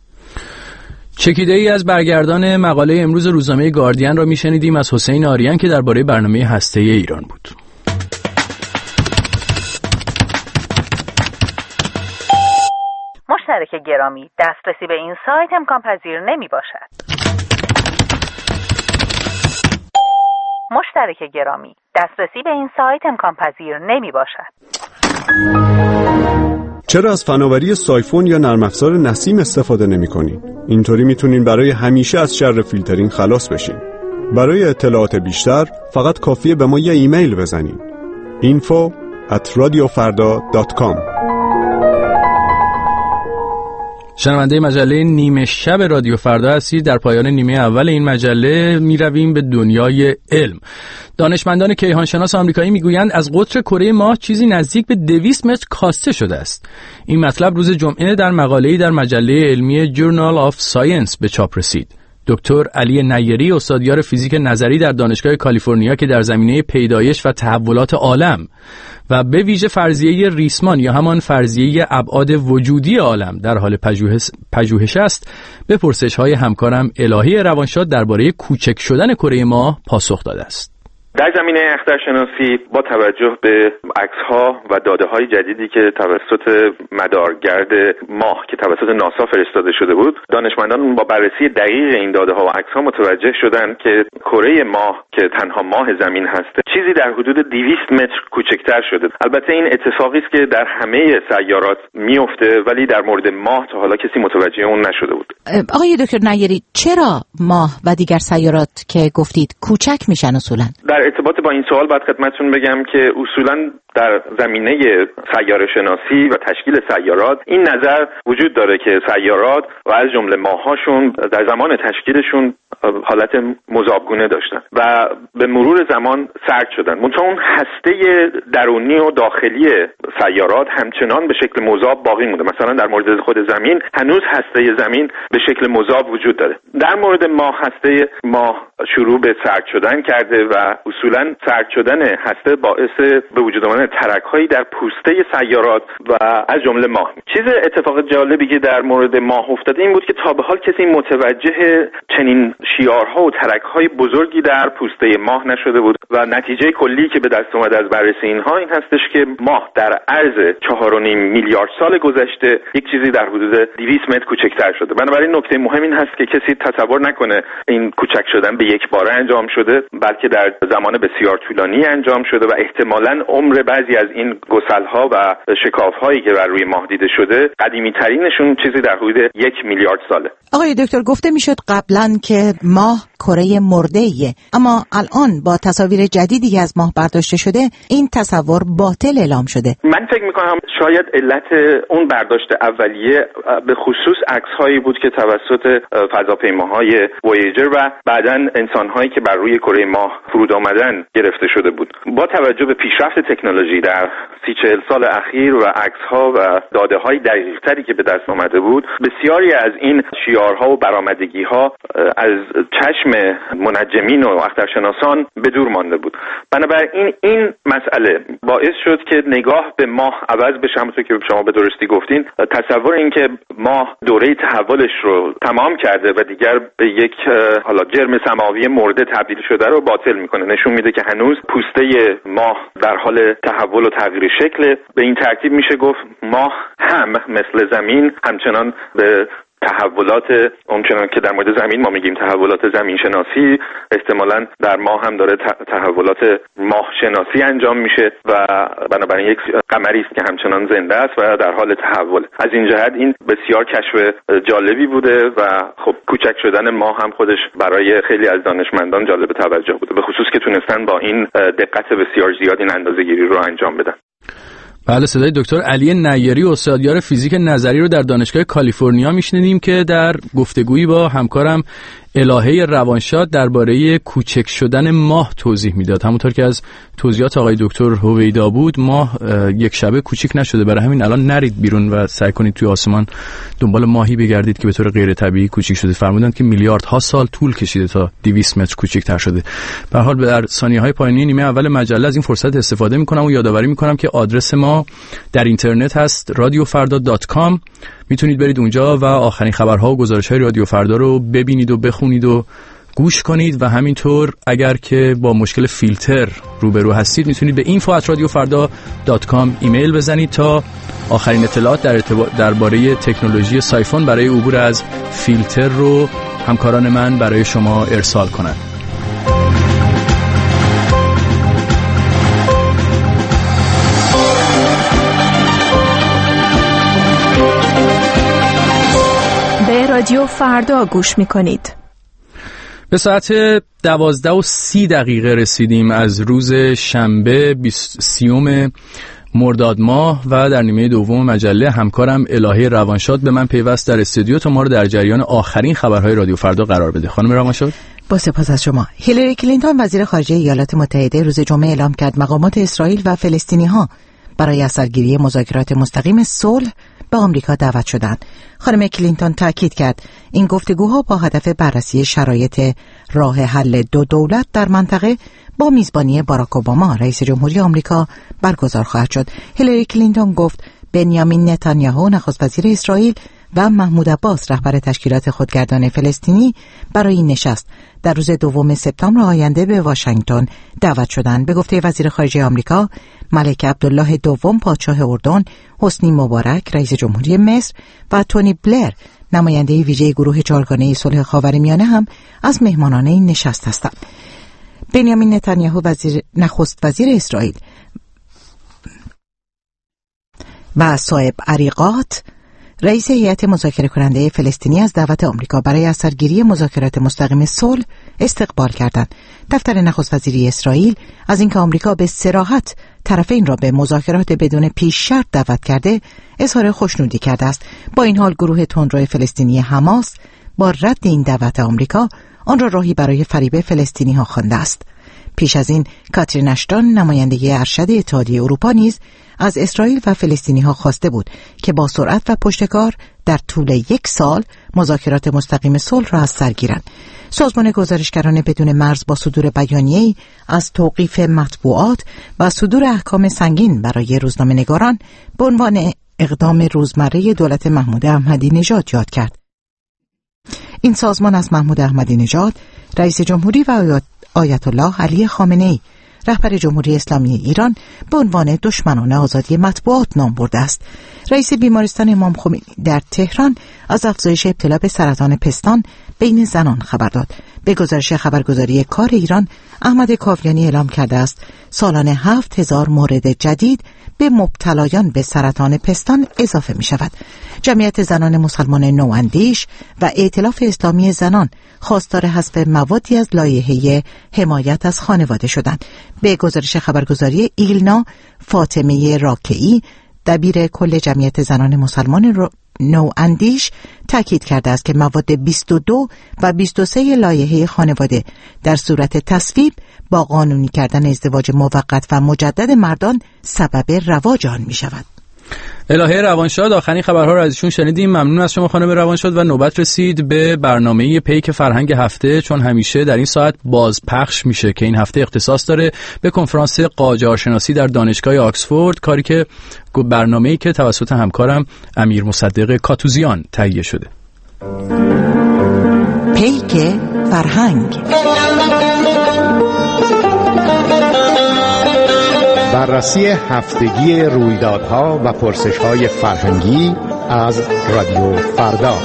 چکیده ای از برگردان مقاله امروز روزنامه گاردین را میشنیدیم از حسین آریان که درباره برنامه هسته‌ای ایران بود. مشترک گرامی، دسترسی به این سایت امکان پذیر نمی باشد. مشترک گرامی، دسترسی به این سایت امکان پذیر نمی باشد. چرا از فناوری سایفون یا نرم افزار نسیم استفاده نمی کنین؟ اینطوری میتونین برای همیشه از شر فیلترینگ خلاص بشین. برای اطلاعات بیشتر فقط کافیه به ما یه ایمیل بزنین. info at radiofarda dot com. شنونده مجله نیمه شب رادیو فردا هستید. در پایان نیمه اول این مجله می رویم به دنیای علم. دانشمندان کیهانشناس آمریکایی میگویند از قطر کره ماه چیزی نزدیک به دویست متر کاسته شده است. این مطلب روز جمعه در مقاله‌ای در مجله علمی Journal of Science به چاپ رسید. دکتر علی نیری، استادیار فیزیک نظری در دانشگاه کالیفرنیا که در زمینه پیدایش و تحولات عالم و به ویژه فرضیه ریسمان یا همان فرضیه ابعاد وجودی عالم در حال پژوهش پژوهش است، به پرسش‌های همکارم الهی روانشاد درباره کوچک شدن کره ماه پاسخ داده است. در زمینه اخترشناسی با توجه به عکس‌ها و داده‌های جدیدی که توسط مدارگرد ماه که توسط ناسا فرستاده شده بود، دانشمندان با بررسی دقیق این داده‌ها و عکس‌ها متوجه شدند که کره ماه که تنها ماه زمین هست چیزی در حدود دویست متر کوچکتر شده. البته این اتفاقی است که در همه سیارات میفته، ولی در مورد ماه تا حالا کسی متوجه اون نشده بود. آقای دکتر نیری، چرا ماه و دیگر سیارات که گفتید کوچک میشن اصولاً؟ در ارتباط با این سوال باید خدمتتون بگم که اصولاً در زمینه سیاره شناسی و تشکیل سیارات این نظر وجود داره که سیارات و از جمله ماه‌هاشون در زمان تشکیلشون حالت مذابگونه داشتن و به مرور زمان سرد شدن. منتها اون هسته درونی و داخلی سیارات همچنان به شکل مذاب باقی مونده. مثلا در مورد خود زمین هنوز هسته زمین به شکل مذاب وجود داره. در مورد ماه هسته ماه شروع به سرد شدن کرده و اصولاً سرد شدن هسته باعث به وجود آمدن ترک‌هایی در پوسته سیارات و از جمله ماه. چیز اتفاق جالبی که در مورد ماه افتاده این بود که تا به حال کسی متوجه چنین شیارها و ترک‌های بزرگی در پوسته ماه نشده بود و نتیجه کلی که به دست اومده از بررسی اینها این هستش که ماه در عرض چهار و نیم میلیارد سال گذشته یک چیزی در حدود دویست متر کوچکتر شده. بنابراین نکته مهم این هست که کسی تصور نکنه این کوچک شدن به یک باره انجام شده، بلکه در زمان بسیار طولانی انجام شده و احتمالاً عمر بعضی از این گسل‌ها و شکاف‌هایی که بر روی ماه دیده شده قدیمی‌ترینشون چیزی در حدود یک میلیارد ساله. آقای دکتر، گفته میشد قبلاً که ماه کره مرده‌ایه، اما الان با تصاویر جدیدی که از ماه برداشته شده این تصور باطل اعلام شده. من فکر می‌کنم شاید علت اون برداشت اولیه به خصوص عکس‌هایی بود که توسط فضاپیماهای وویجر و بعداً انسان‌هایی که بر روی کره ماه فرود آمدن گرفته شده بود. با توجه به پیشرفت تکنولوژی در سی چهل سال اخیر و عکس‌ها و داده‌های دقیق‌تری که به دست آمده بود، بسیاری از این شیارها و برآمدگی‌ها از چشم منجمین و اخترشناسان به دور مانده بود. بنابراین این مسئله باعث شد که نگاه به ماه عوض بشه. همونطور که شما به درستی گفتین، تصور این که ماه دوره تحولش رو تمام کرده و دیگر به یک حالا جرم سماوی مرده تبدیل شده رو باطل میکنه. نشون میده که هنوز پوسته ماه در حال تحول و تغییر شکل. به این ترتیب میشه گفت ماه هم مثل زمین همچنان به تحولات اونچنان که در مورد زمین ما میگیم تحولات زمین شناسی، احتمالاً در ماه هم داره تحولات ماه شناسی انجام میشه و بنابراین یک قمری است که همچنان زنده است و در حال تحول. از این جهت این بسیار کشف جالبی بوده و خب کوچک شدن ماه هم خودش برای خیلی از دانشمندان جالب توجه بوده، به خصوص که تونستن با این دقت بسیار زیاد این اندازه‌گیری رو انجام بدن. بله، صدای دکتر علی نیری، استادیار فیزیک نظری رو در دانشگاه کالیفرنیا میشنیدیم که در گفتگویی با همکارم الهه روانشاد درباره کوچک شدن ماه توضیح میداد. همونطور که از توضیحات آقای دکتر هویدا بود، ماه یک شبه کوچیک نشده، برای همین الان نرید بیرون و سعی کنید توی آسمان دنبال ماهی بگردید که به طور غیر طبیعی کوچیک شده. فرمودن که میلیاردها سال طول کشیده تا دویست متر کوچیک‌تر شده. به هر حال در ثانیه‌های پایانی نیمه اول مجله از این فرصت استفاده می‌کنم و یادآوری می‌کنم که آدرس ما در اینترنت هست رادیو فردا دات کام. میتونید برید اونجا و آخرین خبرها و گزارش‌های رادیو فردا رو ببینید و بخونید و گوش کنید و همینطور اگر که با مشکل فیلتر روبرو هستید میتونید به اینفو ات رادیو فردا دات کام ایمیل بزنید تا آخرین اطلاعات در درباره تکنولوژی سایفون برای عبور از فیلتر رو همکاران من برای شما ارسال کنند. رادیو فردا گوش میکنید. به ساعت دوازده و سی دقیقه رسیدیم از روز شنبه سیوم مرداد ماه و در نیمه دوم مجله همکارم الهه روانشاد به من پیوست در استودیو تا ما رو در جریان آخرین خبرهای رادیو فردا قرار بده. خانم روانشاد، با سپاس از شما. هیلاری کلینتون وزیر خارجه ایالات متحده روز جمعه اعلام کرد مقامات اسرائیل و فلسطینی‌ها برای اثرگیری مذاکرات مستقیم صلح به آمریکا دعوت شدند. خانم کلینتون تاکید کرد این گفتگوها با هدف بررسی شرایط راه حل دو دولت در منطقه با میزبانی باراک اوباما رئیس جمهوری آمریکا برگزار خواهد شد. هیلاری کلینتون گفت بنیامین نتانیاهو نخست وزیر اسرائیل و محمود عباس رهبر تشکیلات خودگردان فلسطینی برای این نشست در روز دوم سپتامبر آینده به واشنگتن دعوت شدند. به گفته وزیر خارجه آمریکا، ملک عبدالله دوم پادشاه اردن، حسنی مبارک رئیس جمهوری مصر و تونی بلر نماینده ویژه گروه چهارگانه صلح خاورمیانه هم از مهمانان این نشست هستند. بنیامین نتانیاهو وزیر نخست وزیر اسرائیل و صاحب عریقات رئیس هیئت مذاکره کننده فلسطینی از دعوت آمریکا برای اثرگیری مذاکرات مستقیم صلح استقبال کردند. دفتر نخست وزیری اسرائیل از اینکه آمریکا به صراحت طرفین را به مذاکرات بدون پیش شرط دعوت کرده اظهار خوشنودی کرده است. با این حال گروه تندرو فلسطینی حماس با رد این دعوت آمریکا آن را راهی برای فریب فلسطینی ها خوانده است. پیش از این کاترین اشتون نماینده ارشد اتحادیه اروپا نیز از اسرائیل و فلسطینی ها خواسته بود که با سرعت و پشتکار در طول یک سال مذاکرات مستقیم صلح را از سر گیرند. سازمان گزارشگران بدون مرز با صدور بیانیه‌ای از توقیف مطبوعات و صدور احکام سنگین برای روزنامه‌نگاران به عنوان اقدام روزمره دولت محمود احمدی نژاد یاد کرد. این سازمان از محمود احمدی نژاد رئیس جمهوری و آیت الله علی خامنه‌ای رهبر جمهوری اسلامی ایران به عنوان دشمنان آزادی مطبوعات نام برده است. رئیس بیمارستان امام خمینی در تهران از افزایش ابتلا به سرطان پستان بین زنان خبر داد. به گزارش خبرگزاری کار ایران، احمد کاویانی اعلام کرده است سالانه هفت هزار مورد جدید به مبتلایان به سرطان پستان اضافه می شود. جمعیت زنان مسلمان نواندیش و ائتلاف اسلامی زنان خواستار حذف موادی از لایحه حمایت از خانواده شدند. به گزارش خبرگزاری ایلنا، فاطمه راکعی دبیر کل جمعیت زنان مسلمان نواندیش تاکید کرده است که مواد بیست و دو و بیست و سه لایحه خانواده در صورت تصویب با قانونی کردن ازدواج موقت و مجدد مردان سبب رواج آن می شود. الهه روانشاد، آخرین خبرها رو از ایشون شنیدیم. ممنون از شما خانم روانشاد و نوبت رسید به برنامه پیک فرهنگ هفته، چون همیشه در این ساعت بازپخش میشه که این هفته اختصاص داره به کنفرانس قاجارشناسی در دانشگاه آکسفورد، کاری که برنامه‌ای که توسط همکارم امیر مصدق کاتوزیان تهیه شده. پیک فرهنگ، بررسی هفتگی رویدادها و پرسش‌های فرهنگی از رادیو فردا.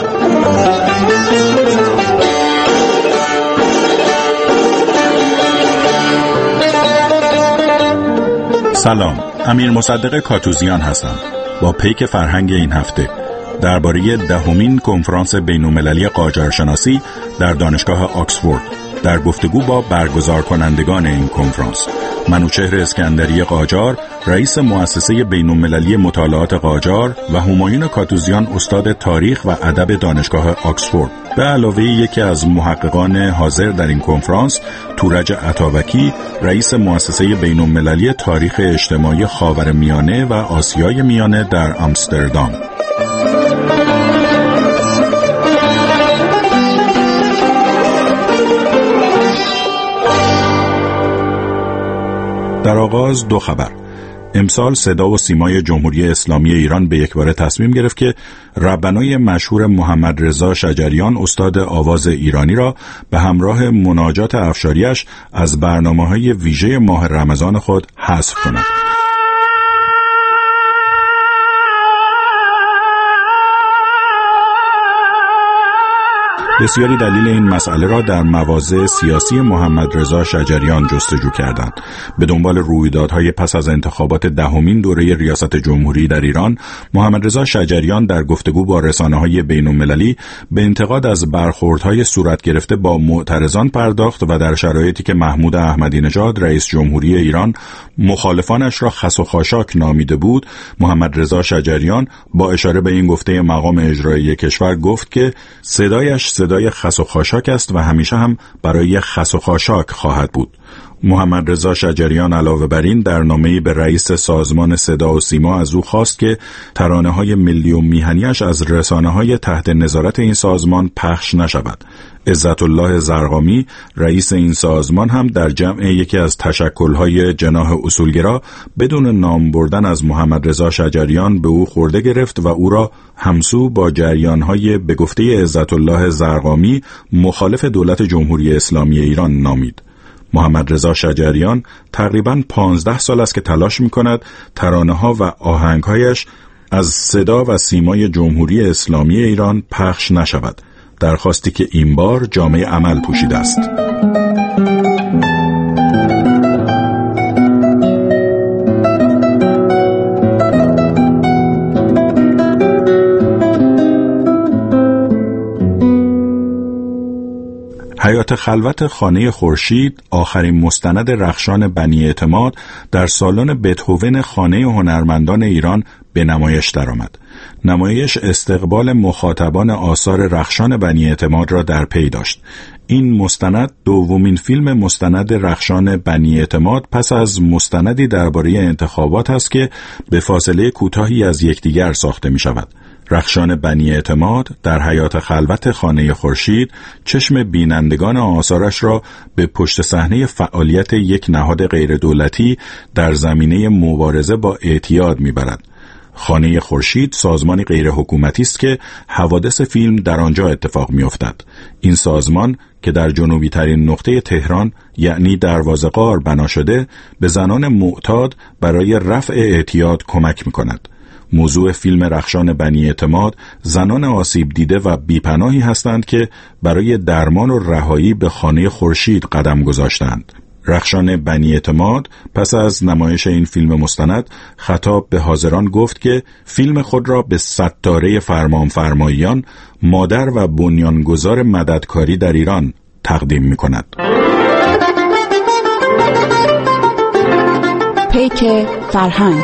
سلام، امیر مصدق کاتوزیان هستم. با پیک فرهنگ این هفته درباره دهمین کنفرانس بین‌المللی قاجارشناسی در دانشگاه آکسفورد در گفتگو با برگزار کنندگان این کنفرانس، منوچهر اسکندری قاجار، رئیس مؤسسه بین‌المللی مطالعات قاجار و همایون کاتوزیان، استاد تاریخ و ادب دانشگاه آکسفورد، به علاوه یکی از محققان حاضر در این کنفرانس، تورج عطابکی، رئیس مؤسسه بین‌المللی تاریخ اجتماعی خاورمیانه و آسیای میانه در آمستردام. در آغاز دو خبر. امسال صدا و سیمای جمهوری اسلامی ایران به یکباره تصمیم گرفت که ربنای مشهور محمد رضا شجریان، استاد آواز ایرانی، را به همراه مناجات افشاریش از برنامه‌های ویژه ماه رمضان خود حذف کند. بسیاری دلیل این مسئله را در مواضع سیاسی محمد رضا شجریان جستجو کردند. به دنبال رویدادهای پس از انتخابات دهمین دوره ریاست جمهوری در ایران، محمد رضا شجریان در گفتگو با رسانه‌های بین‌المللی به انتقاد از برخوردهای صورت گرفته با معترضان پرداخت و در شرایطی که محمود احمدی نژاد رئیس جمهوری ایران مخالفانش را خس و خاشاک نامیده بود، محمد رضا شجریان با اشاره به این گفته مقام اجرایی کشور گفت که صدایش صدای خس و خاشاک است و همیشه هم برای خس و خاشاک خواهد بود. محمد رضا شجریان علاوه بر این در نامه‌ای به رئیس سازمان صدا و سیما از او خواست که ترانه‌های ملی و میهنی‌اش از رسانه‌های تحت نظارت این سازمان پخش نشود. عزت الله زرقامی رئیس این سازمان هم در جمع یکی از تشکل‌های جناح اصولگرا بدون نام بردن از محمد رضا شجریان به او خورده گرفت و او را همسو با جریان‌های به گفته عزت الله زرقامی مخالف دولت جمهوری اسلامی ایران نامید. محمد رضا شجریان تقریباً پانزده سال است که تلاش می‌کند ترانه‌ها و آهنگ‌هایش از صدا و سیمای جمهوری اسلامی ایران پخش نشود، درخواستی که این بار جامه عمل پوشیده است. حیات خلوت خانه خورشید، آخرین مستند رخشان بنی اعتماد، در سالن بتهوون خانه هنرمندان ایران به نمایش درآمد. نمایش استقبال مخاطبان آثار رخشان بنی اعتماد را در پی داشت. این مستند دومین فیلم مستند رخشان بنی اعتماد پس از مستندی درباره انتخابات است که به فاصله کوتاهی از یکدیگر ساخته می شود. رخشان بنی اعتماد در حیات خلوت خانه خورشید چشم بینندگان آثارش را به پشت صحنه فعالیت یک نهاد غیر دولتی در زمینه مبارزه با اعتیاد میبرد. خانه خورشید سازمانی غیر حکومتی است که حوادث فیلم در آنجا اتفاق میافتد. این سازمان که در جنوبی ترین نقطه تهران یعنی دروازه غار بنا شده، به زنان معتاد برای رفع اعتیاد کمک میکند. موضوع فیلم رخشان بنی اعتماد زنان آسیب دیده و بیپناهی هستند که برای درمان و رهایی به خانه خورشید قدم گذاشتند. رخشان بنی اعتماد پس از نمایش این فیلم مستند خطاب به حاضران گفت که فیلم خود را به ستاره فرمانفرماییان، مادر و بنیانگذار مددکاری در ایران تقدیم می کند. پیک فرهنگ،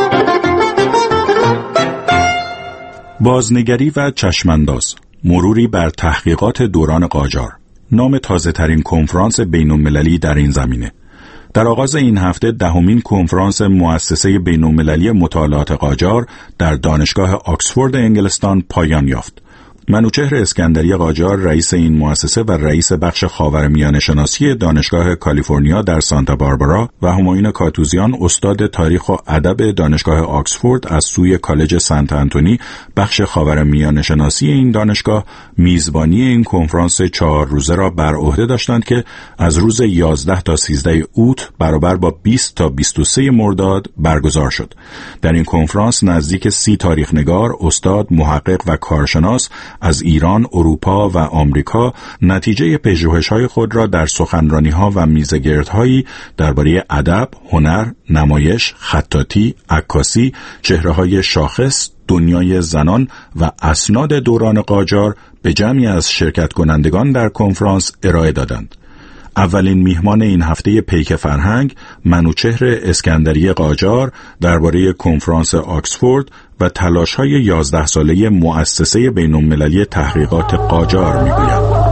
بازنگری و چشمانداز، مروری بر تحقیقات دوران قاجار، نام تازه ترین کنفرانس بین‌المللی در این زمینه. در آغاز این هفته دهمین کنفرانس مؤسسه بین‌المللی مطالعات قاجار در دانشگاه آکسفورد انگلستان پایان یافت. منوچهر اسکندری قاجار رئیس این مؤسسه و رئیس بخش خاورمیانه شناسی دانشگاه کالیفرنیا در سانتا باربارا و همایون کاتوزیان استاد تاریخ و ادب دانشگاه آکسفورد از سوی کالج سنت آنتونی بخش خاورمیانه شناسی این دانشگاه میزبانی این کنفرانس چهار روزه را بر عهده داشتند که از روز یازده تا سیزده اوت برابر با بیست تا بیست و سه مرداد برگزار شد. در این کنفرانس نزدیک سی تاریخنگار، استاد، محقق و کارشناس از ایران، اروپا و آمریکا نتیجه پژوهش‌های خود را در سخنرانی‌ها و میزگردهایی درباره ادب، هنر، نمایش، خطاطی، عکاسی، چهره‌های شاخص، دنیای زنان و اسناد دوران قاجار به جمعی از شرکت کنندگان در کنفرانس ارائه دادند. اولین میهمان این هفته پیک فرهنگ، منوچهر اسکندری قاجار درباره کنفرانس آکسفورد و تلاش‌های یازده ساله مؤسسه بین‌المللی تحقیقات قاجار میگوید.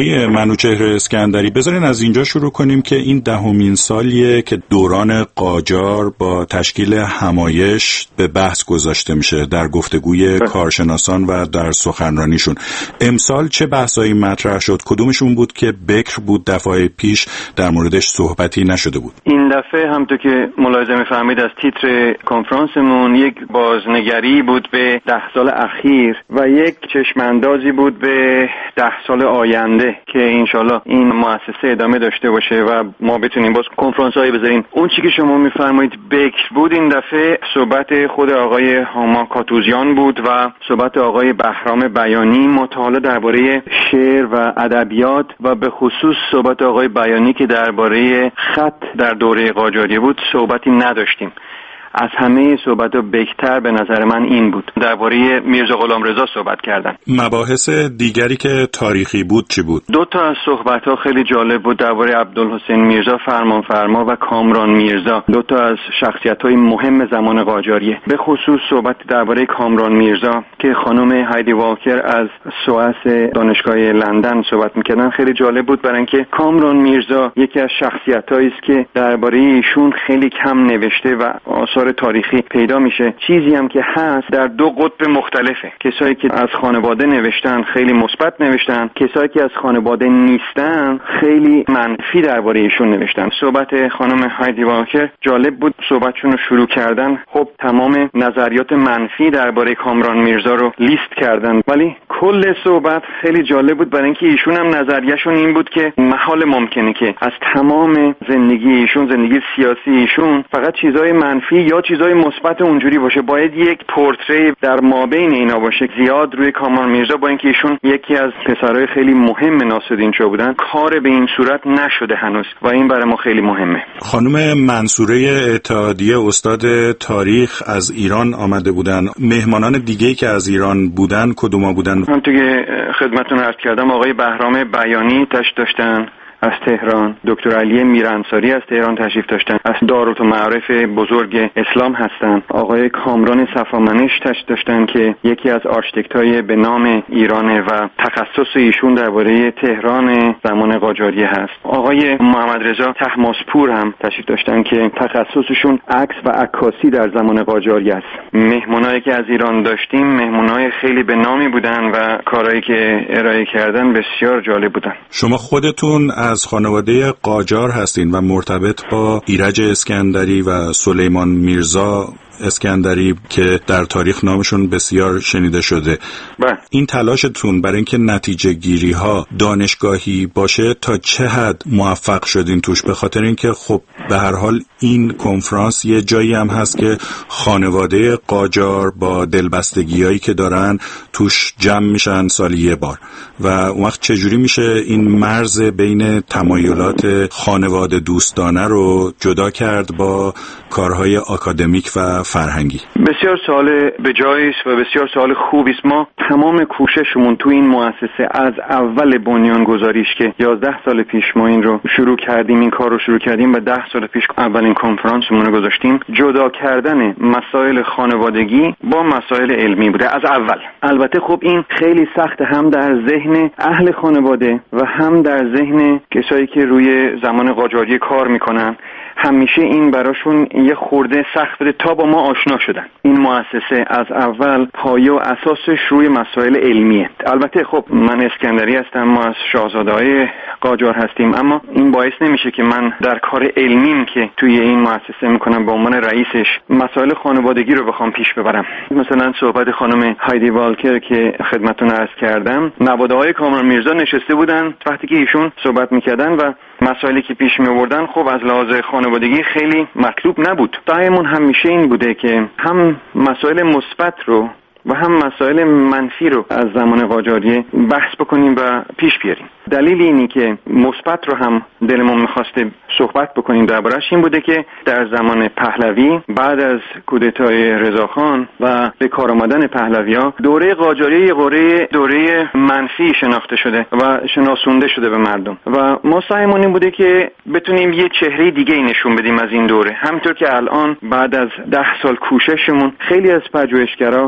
آقای منوچهر اسکندری، بذارین از اینجا شروع کنیم که این دهمین سالیه که دوران قاجار با تشکیل همایش به بحث گذاشته میشه در گفتگوی کارشناسان و در سخنرانیشون. امسال چه بحثایی مطرح شد؟ کدومشون بود که بکر بود دفعه پیش در موردش صحبتی نشده بود؟ این دفعه همونطور که ملاحظه می‌فرمایید از تیتر کنفرانسمون یک بازنگری بود به ده سال اخیر و یک چشماندازی بود به ده سال آینده که انشالله این مؤسسه ادامه داشته باشه و ما بتونیم باز کنفرانس‌هایی بذاریم. اون چیزی که شما می‌فرمایید بکر بود، این دفعه صحبت خود آقای هاما کاتوزیان بود و صحبت آقای بهرام بیانی، مطالعه درباره شعر و ادبیات و به خصوص صحبت آقای بیانی که درباره خط در دوره قاجاریه بود صحبتی نداشتیم. از همه صحبت‌ها بهتر به نظر من این بود. درباره میرزا غلامرضا صحبت کردن. مباحث دیگری که تاریخی بود چی بود؟ دو تا از صحبت‌ها خیلی جالب بود، درباره عبدالحسین میرزا فرمانفرما و کامران میرزا، دو تا از شخصیت‌های مهم زمان قاجاریه. به خصوص صحبت درباره کامران میرزا که خانم هایدی والکر از سوئاس دانشگاه لندن صحبت می‌کردن خیلی جالب بود، برای اینکه کامران میرزا یکی از شخصیت‌هایی است که درباره ایشون خیلی کم نوشته و تاریخی پیدا میشه. چیزی هم که هست در دو قطب مختلفه. کسایی که از خانواده نوشتن خیلی مثبت نوشتن، کسایی که از خانواده نیستن خیلی منفی درباره ایشون نوشتن. صحبت خانم هایدی والکر جالب بود، صحبتشون رو شروع کردن، خب تمام نظریات منفی درباره کامران میرزا رو لیست کردن، ولی کل صحبت خیلی جالب بود برای اینکه ایشون هم نظریه‌شون این بود که محال ممکنه که از تمام زندگی ایشون، زندگی سیاسی ایشون، فقط چیزای منفی یا چیزای مثبت اونجوری باشه. باید یک پورتری در مابین اینا باشه. زیاد روی کامران میرزا با اینکه ایشون یکی از پسرای خیلی مهم ناصرالدین شاه بودن، کار به این صورت نشده هنوز و این برای ما خیلی مهمه. خانم منصوره اتحادیه استاد تاریخ از ایران آمده بودن. مهمانان دیگه‌ای که از ایران بودن کدوما بودن؟ همونطور که خدمتتون عرض کردم آقای بهرام بیانی تشریف داشتن از تهران، دکتر علی میرانصاری از تهران تشریف داشتن، از دارالمعارف بزرگ اسلام هستند. آقای کامران صفامنش تشریف داشتن که یکی از آرشیتکت‌های به نام ایرانه و تخصص ایشون درباره تهران زمان قاجاریه هست. آقای محمد رضا طهماسپور هم تشریف داشتن که تخصصشون عکس و عکاسی در زمان قاجاریه است. مهمونایی که از ایران داشتیم مهمونای خیلی به نامی بودن و کارهایی که ارائه کردن بسیار جالب بودن. شما خودتون از خانواده قاجار هستین و مرتبط با ایرج اسکندری و سلیمان میرزا اسکندری که در تاریخ نامشون بسیار شنیده شده. با. این تلاشتون برای اینکه نتیجه گیری ها دانشگاهی باشه تا چه حد موفق شدین توش؟ به خاطر اینکه خب به هر حال این کنفرانس یه جایی هم هست که خانواده قاجار با دلبستگیایی که دارن توش جمع میشن سالی یه بار و اون وقت چجوری میشه این مرز بین تمایلات خانواده دوستانه رو جدا کرد با کارهای آکادمیک و فرهنگی؟ بسیار سوال به جایی است و بسیار سوال خوبی است. ما تمام کوششمون تو این مؤسسه از اول بنیان گذاریش که یازده سال پیش ما این رو شروع کردیم، این کار رو شروع کردیم و ده سال پیش اولین کنفرانسمون رو گذاشتیم، جدا کردن مسائل خانوادگی با مسائل علمی بوده از اول. البته خب این خیلی سخت، هم در ذهن اهل خانواده و هم در ذهن کسایی که روی زمان قاجاریه کار میکنن. همیشه این براشون یه خورده سخت بوده تا با ما آشنا شدن. این مؤسسه از اول پایه و اساسش روی مسائل علمیه. البته خب من اسکندری هستم، ما از شاهزاده‌های قاجار هستیم، اما این باعث نمیشه که من در کار علمیم که توی این مؤسسه میکنم به عنوان رئیسش مسائل خانوادگی رو بخوام پیش ببرم. مثلا صحبت خانم هایدی والکر که خدمتتون عرض کردم، نواده‌های کامران میرزا نشسته بودن وقتی که ایشون صحبت میکردن و مسائلی که پیش می‌آوردن خب از لحاظ خانوادگی خیلی مطلوب نبود. دایمون همیشه این بوده که هم مسائل مثبت رو و هم مسائل منفی رو از زمان قاجاریه بحث بکنیم و پیش بیاریم. دلیل اینی که مثبت رو هم دلمون می‌خواسته صحبت بکنیم دربارش این بوده که در زمان پهلوی بعد از کودتای رضاخان و به کار آمدن پهلوی‌ها دوره قاجاریه یه دوره دوره منفی شناخته شده و شناسونده شده به مردم و ما سعیمون این بوده که بتونیم یه چهره دیگه نشون بدیم از این دوره. همینطور که الان بعد از ده سال کوششمون خیلی از پژوهشگرا اومدن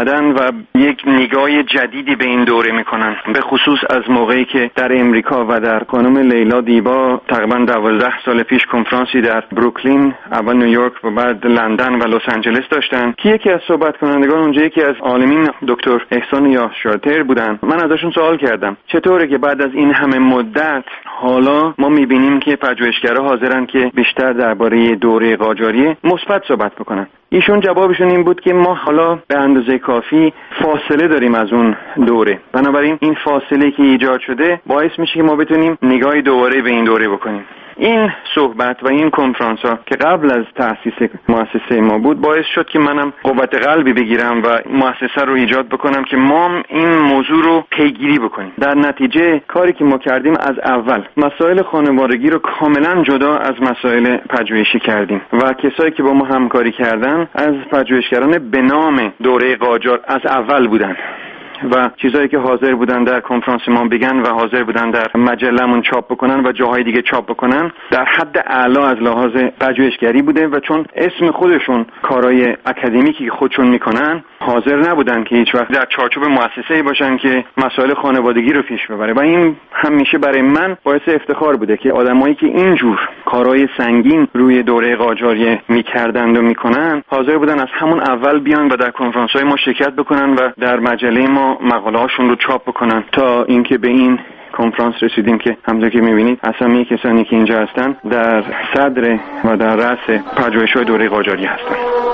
اومدن و یک نگاه جدیدی به این دوره میکنن، به خصوص از موقعی که در امریکا و در خانم لیلا دیبا تقریبا دوازده سال پیش کنفرانسی در بروکلین، اول نیویورک و بعد لندن و لس آنجلس داشتن که یکی از صحبت کنندگان اونجا یکی از عالمین دکتر احسان یاهشاتر بودن. من ازشون سوال کردم چطوره که بعد از این همه مدت حالا ما میبینیم که پژوهشگرا حاضرن که بیشتر درباره دوره قاجاریه مثبت صحبت بکنن. ایشون جوابشون این بود که ما حالا به اندازه کافی فاصله داریم از اون دوره، بنابراین این فاصله که ایجاد شده باعث میشه که ما بتونیم نگاهی دوباره به این دوره بکنیم. این صحبت و این کنفرانس ها که قبل از تأسیس مؤسسه ما بود باعث شد که منم قوت قلبی بگیرم و مؤسسه رو ایجاد بکنم که ما این موضوع رو پیگیری بکنیم. در نتیجه کاری که ما کردیم از اول مسائل خانوادگی رو کاملا جدا از مسائل پژوهشی کردیم و کسایی که با ما همکاری کردن از پژوهشگران به نام دوره قاجار از اول بودن و چیزایی که حاضر بودن در کنفرانس ما بگن و حاضر بودن در مجله‌مون چاپ بکنن و جاهای دیگه چاپ بکنن در حد اعلا از لحاظ پژوهشگری بوده و چون اسم خودشون کارهای اکادمیکی که خودشون میکنن حاضر نبودن که هیچ وقت در چارچوب مؤسسه‌ای باشن که مسائل خانوادگی رو پیش ببره و این همیشه برای من باعث افتخار بوده که آدمایی که اینجور کارهای سنگین روی دوره قاجاریه میکردند و میکنن حاضر بودن از همون اول بیان و در کنفرانس‌های ما شرکت بکنن و در مجله ما مقاله هاشون رو چاپ بکنن تا اینکه به این کنفرانس رسیدیم که همونطور که میبینید اسامی کسانی که اینجا هستن در صدر و در رأس پژوهش‌های دوره قاجاری هستن.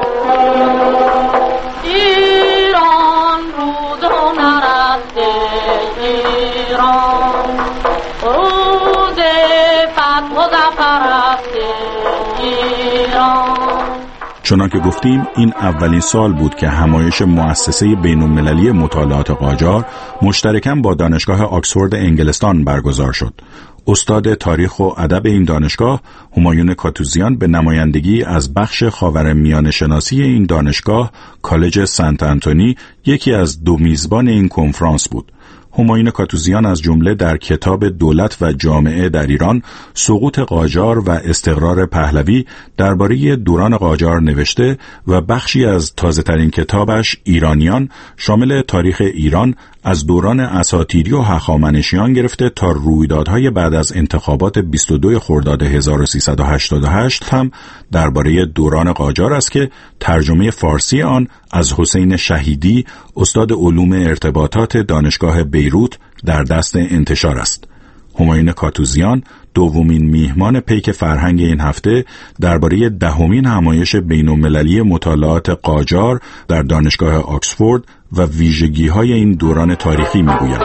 ایران روز نرفته، ایران روز فتح و ظفر است، ایران. چنان که گفتیم این اولین سال بود که همایش مؤسسه بین‌المللی مطالعات قاجار مشترکاً با دانشگاه آکسفورد انگلستان برگزار شد. استاد تاریخ و ادب این دانشگاه همایون کاتوزیان به نمایندگی از بخش خاورمیانه شناسی این دانشگاه کالج سنت آنتونی یکی از دو میزبان این کنفرانس بود. همایون کاتوزیان از جمله در کتاب دولت و جامعه در ایران، سقوط قاجار و استقرار پهلوی درباره دوران قاجار نوشته و بخشی از تازه‌ترین کتابش ایرانیان شامل تاریخ ایران از دوران اساطیری و هخامنشیان گرفته تا رویدادهای بعد از انتخابات بیست و دو خرداد هزار و سیصد و هشتاد و هشت هم درباره دوران قاجار است که ترجمه فارسی آن از حسین شهیدی استاد علوم ارتباطات دانشگاه بیروت در دست انتشار است. همایون کاتوزیان دومین میهمان پیک فرهنگ این هفته درباره دهمین همایش بین‌المللی مطالعات قاجار در دانشگاه آکسفورد و ویژگی‌های این دوران تاریخی میگوید.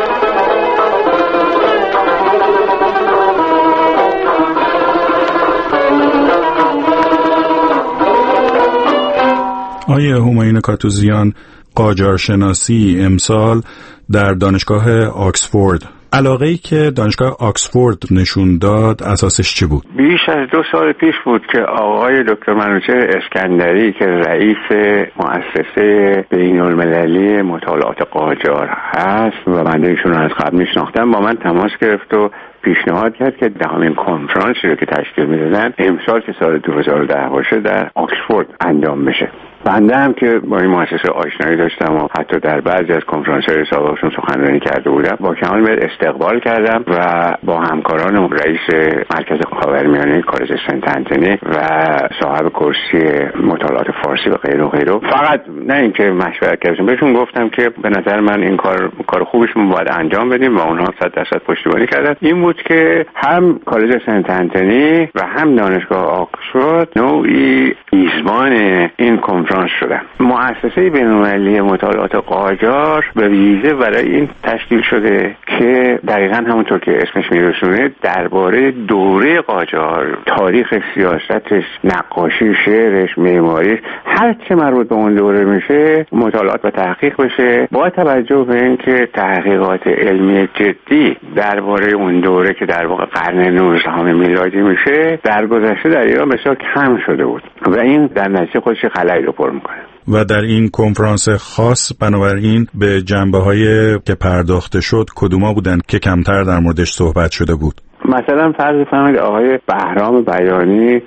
آیه همایون کاتوزیان، قاجارشناسی امسال در دانشگاه آکسفورد، علاقه‌ای که دانشگاه آکسفورد نشون داد اساسش چی بود؟ بیش از دو سال پیش بود که آقای دکتر منوچهر اسکندری که رئیس مؤسسه بین‌المللی مطالعات قاجار هست و من ایشون رو از قبل میشناختم با من تماس گرفت و پیشنهاد کرد که دهمین کنفرانسی رو که تشکیل میدادن امسال که سال دو هزار و ده باشه در آکسفورد انجام بشه. بنده هم که با این مؤسسه آشنایی داشتم و حتی در بعضی از کنفرانس‌های سابقشون سخنرانی کرده بودم، با کمال میل استقبال کردم و با همکارانم رئیس مرکز خاورمیانه کالج سنت آنتونی و صاحب کرسی مطالعات فارسی و غیره و غیره فقط نه اینکه مشورت کردم، بهشون گفتم که به نظر من این کار کار خوبشون باید انجام بدیم و اونها صد درصد پشتیبانی کردن. این بود که هم کالج سنت آنتونی و هم دانشگاه آکسفورد نوعی میزبان این کنفرانس شدن. مؤسسه بین‌المللی مطالعات قاجار به ویژه برای این تشکیل شده که دقیقاً همونطور که اسمش میرسونه درباره دوره قاجار، تاریخ سیاستش، نقاشی، شعرش، معماریش، هر چه مربوط به اون دوره میشه مطالعات و تحقیق بشه، با توجه به اینکه تحقیقات علمی جدی درباره اون دوره که در واقع قرن نوزدهم میلادی میشه در گذشته در ایران بسیار کم شده بود و این در نتیجه خودش خلایی رو پر میکنه. و در این کنفرانس خاص بنابراین به جنبه‌های که پرداخته شد کدوما بودن که کمتر در موردش صحبت شده بود؟ مثلا فرض فرمایید آقای بهرام بیانی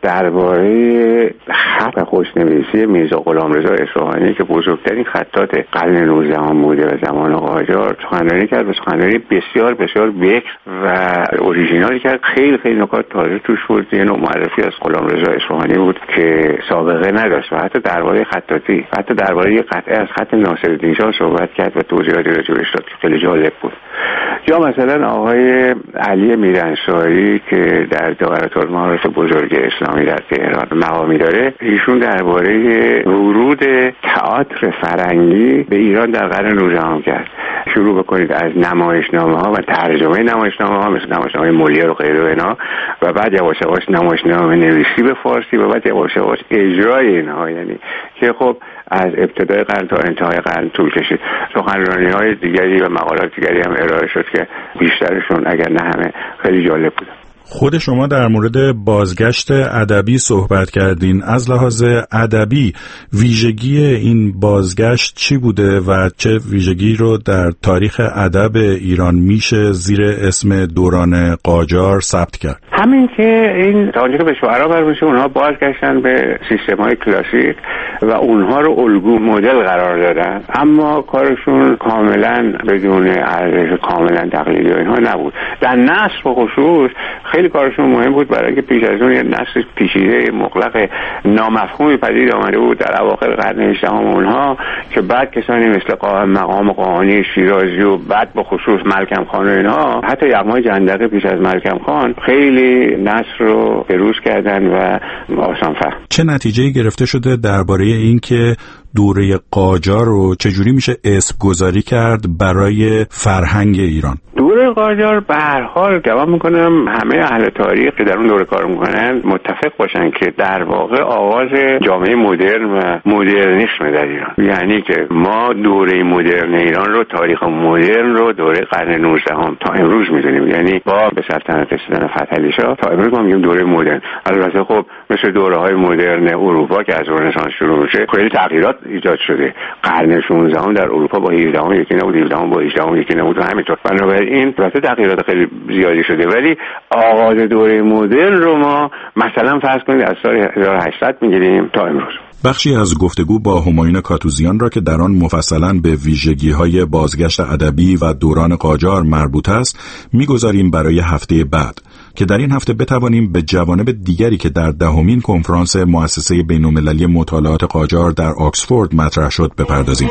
درباره خط خوشنویسی میرزا غلامرضا اصفهانی که بزرگترین خطاط قرن نوزدهم بوده و زمان قاجار سخنرانی کرد و سخنرانی بسیار بسیار بکر و اوریجینالی کرد. خیلی خیلی نکات تازه توش بود. یه نوع معرفی از غلامرضا اصفهانی بود که سابقه نداشت و حتی درباره خطاطی حتی درباره یه قطعه از خط ناصرالدین شاه صحبت کرد و توضیحاتی راجعش داد که خیلی جالب بود. یا مثلا آقای علی میرانصاری که در دایره المعارف بزرگ اسلامی در تهران مقامی داره، ایشون درباره ورود تئاتر فرنگی به ایران در قرن نوزدهم کرد. شروع بکنید از نمایشنامه ها و ترجمه نمایشنامه ها مثل نمایشنامه مولیر و غیره و اینا و بعد یواش یواش نمایشنامه نویسی به فارسی و بعد یواش یواش اجرای اینها، یعنی که خب از ابتدای قرن تا انتهای قرن طول کشید. سخنرانی‌های دیگری و مقالات دیگری هم ارائه شد که بیشترشون اگر نه همه خیلی جالب بود. خود شما در مورد بازگشت ادبی صحبت کردین. از لحاظ ادبی ویژگی این بازگشت چی بوده و چه ویژگی رو در تاریخ ادب ایران میشه زیر اسم دوران قاجار ثبت کرد؟ همین که این تا اونجا که به شعرا برمیشه اونها بازگشتن به سیستم‌های کلاسیک و اونها رو الگو مدل قرار دادن، اما کارشون کاملا بدون ارزش کاملا تقلیدی و اینها نبود. در نثر به خصوص خیلی کارشون مهم بود برای که پیش از اون یه نثر پیچیده مغلق نامفهومی پدید آمده بود در اواخر قرن هجدهم اونها که بعد کسانی مثل قائم مقام قاآنی شیرازی و بعد به خصوص ملکم خان و اینها، حتی یغمای جندقی پیش از ملکم خان، خیلی نثر رو بروز کردن و آسان فهم. چه نتیجه‌ای گرفته شده درباره این که دوره قاجار رو چجوری میشه اسم گذاری کرد برای فرهنگ ایران؟ دوره قاجار به هر حال گمان میکنم همه اهل تاریخ که در اون دوره کار میکنن متفق باشن که در واقع آغاز جامعه مدرن و مدرنیسم در ایران، یعنی که ما دوره مدرن ایران رو، تاریخ مدرن رو دوره قرن نوزدهم تا امروز میدونیم، یعنی با به سلطنت رسیدن فتحعلی شاه تا امروز ما میگیم دوره مدرن. البته خب مثل دوره‌های مدرن اروپا که از رنسانس شروع میشه خیلی تغییرات ایجاد شده. قرن شانزدهم در اروپا با هجدهم یکی نبود، هفدهم با هجدهم یکی نبود و همینطور. بنابراین البته تغییرات خیلی زیادی شده، ولی آغاز دوره مدرن رو ما مثلا فرض کنید از سال هزار و هشتصد میگیریم تا امروز. بخشی از گفتگو با همایون کاتوزیان را که در آن مفصلاً به ویژگی‌های بازگشت ادبی و دوران قاجار مربوط است می‌گذاریم برای هفته بعد که در این هفته بتوانیم به جوانب دیگری که در دهمین کنفرانس مؤسسه بین‌المللی مطالعات قاجار در آکسفورد مطرح شد بپردازیم.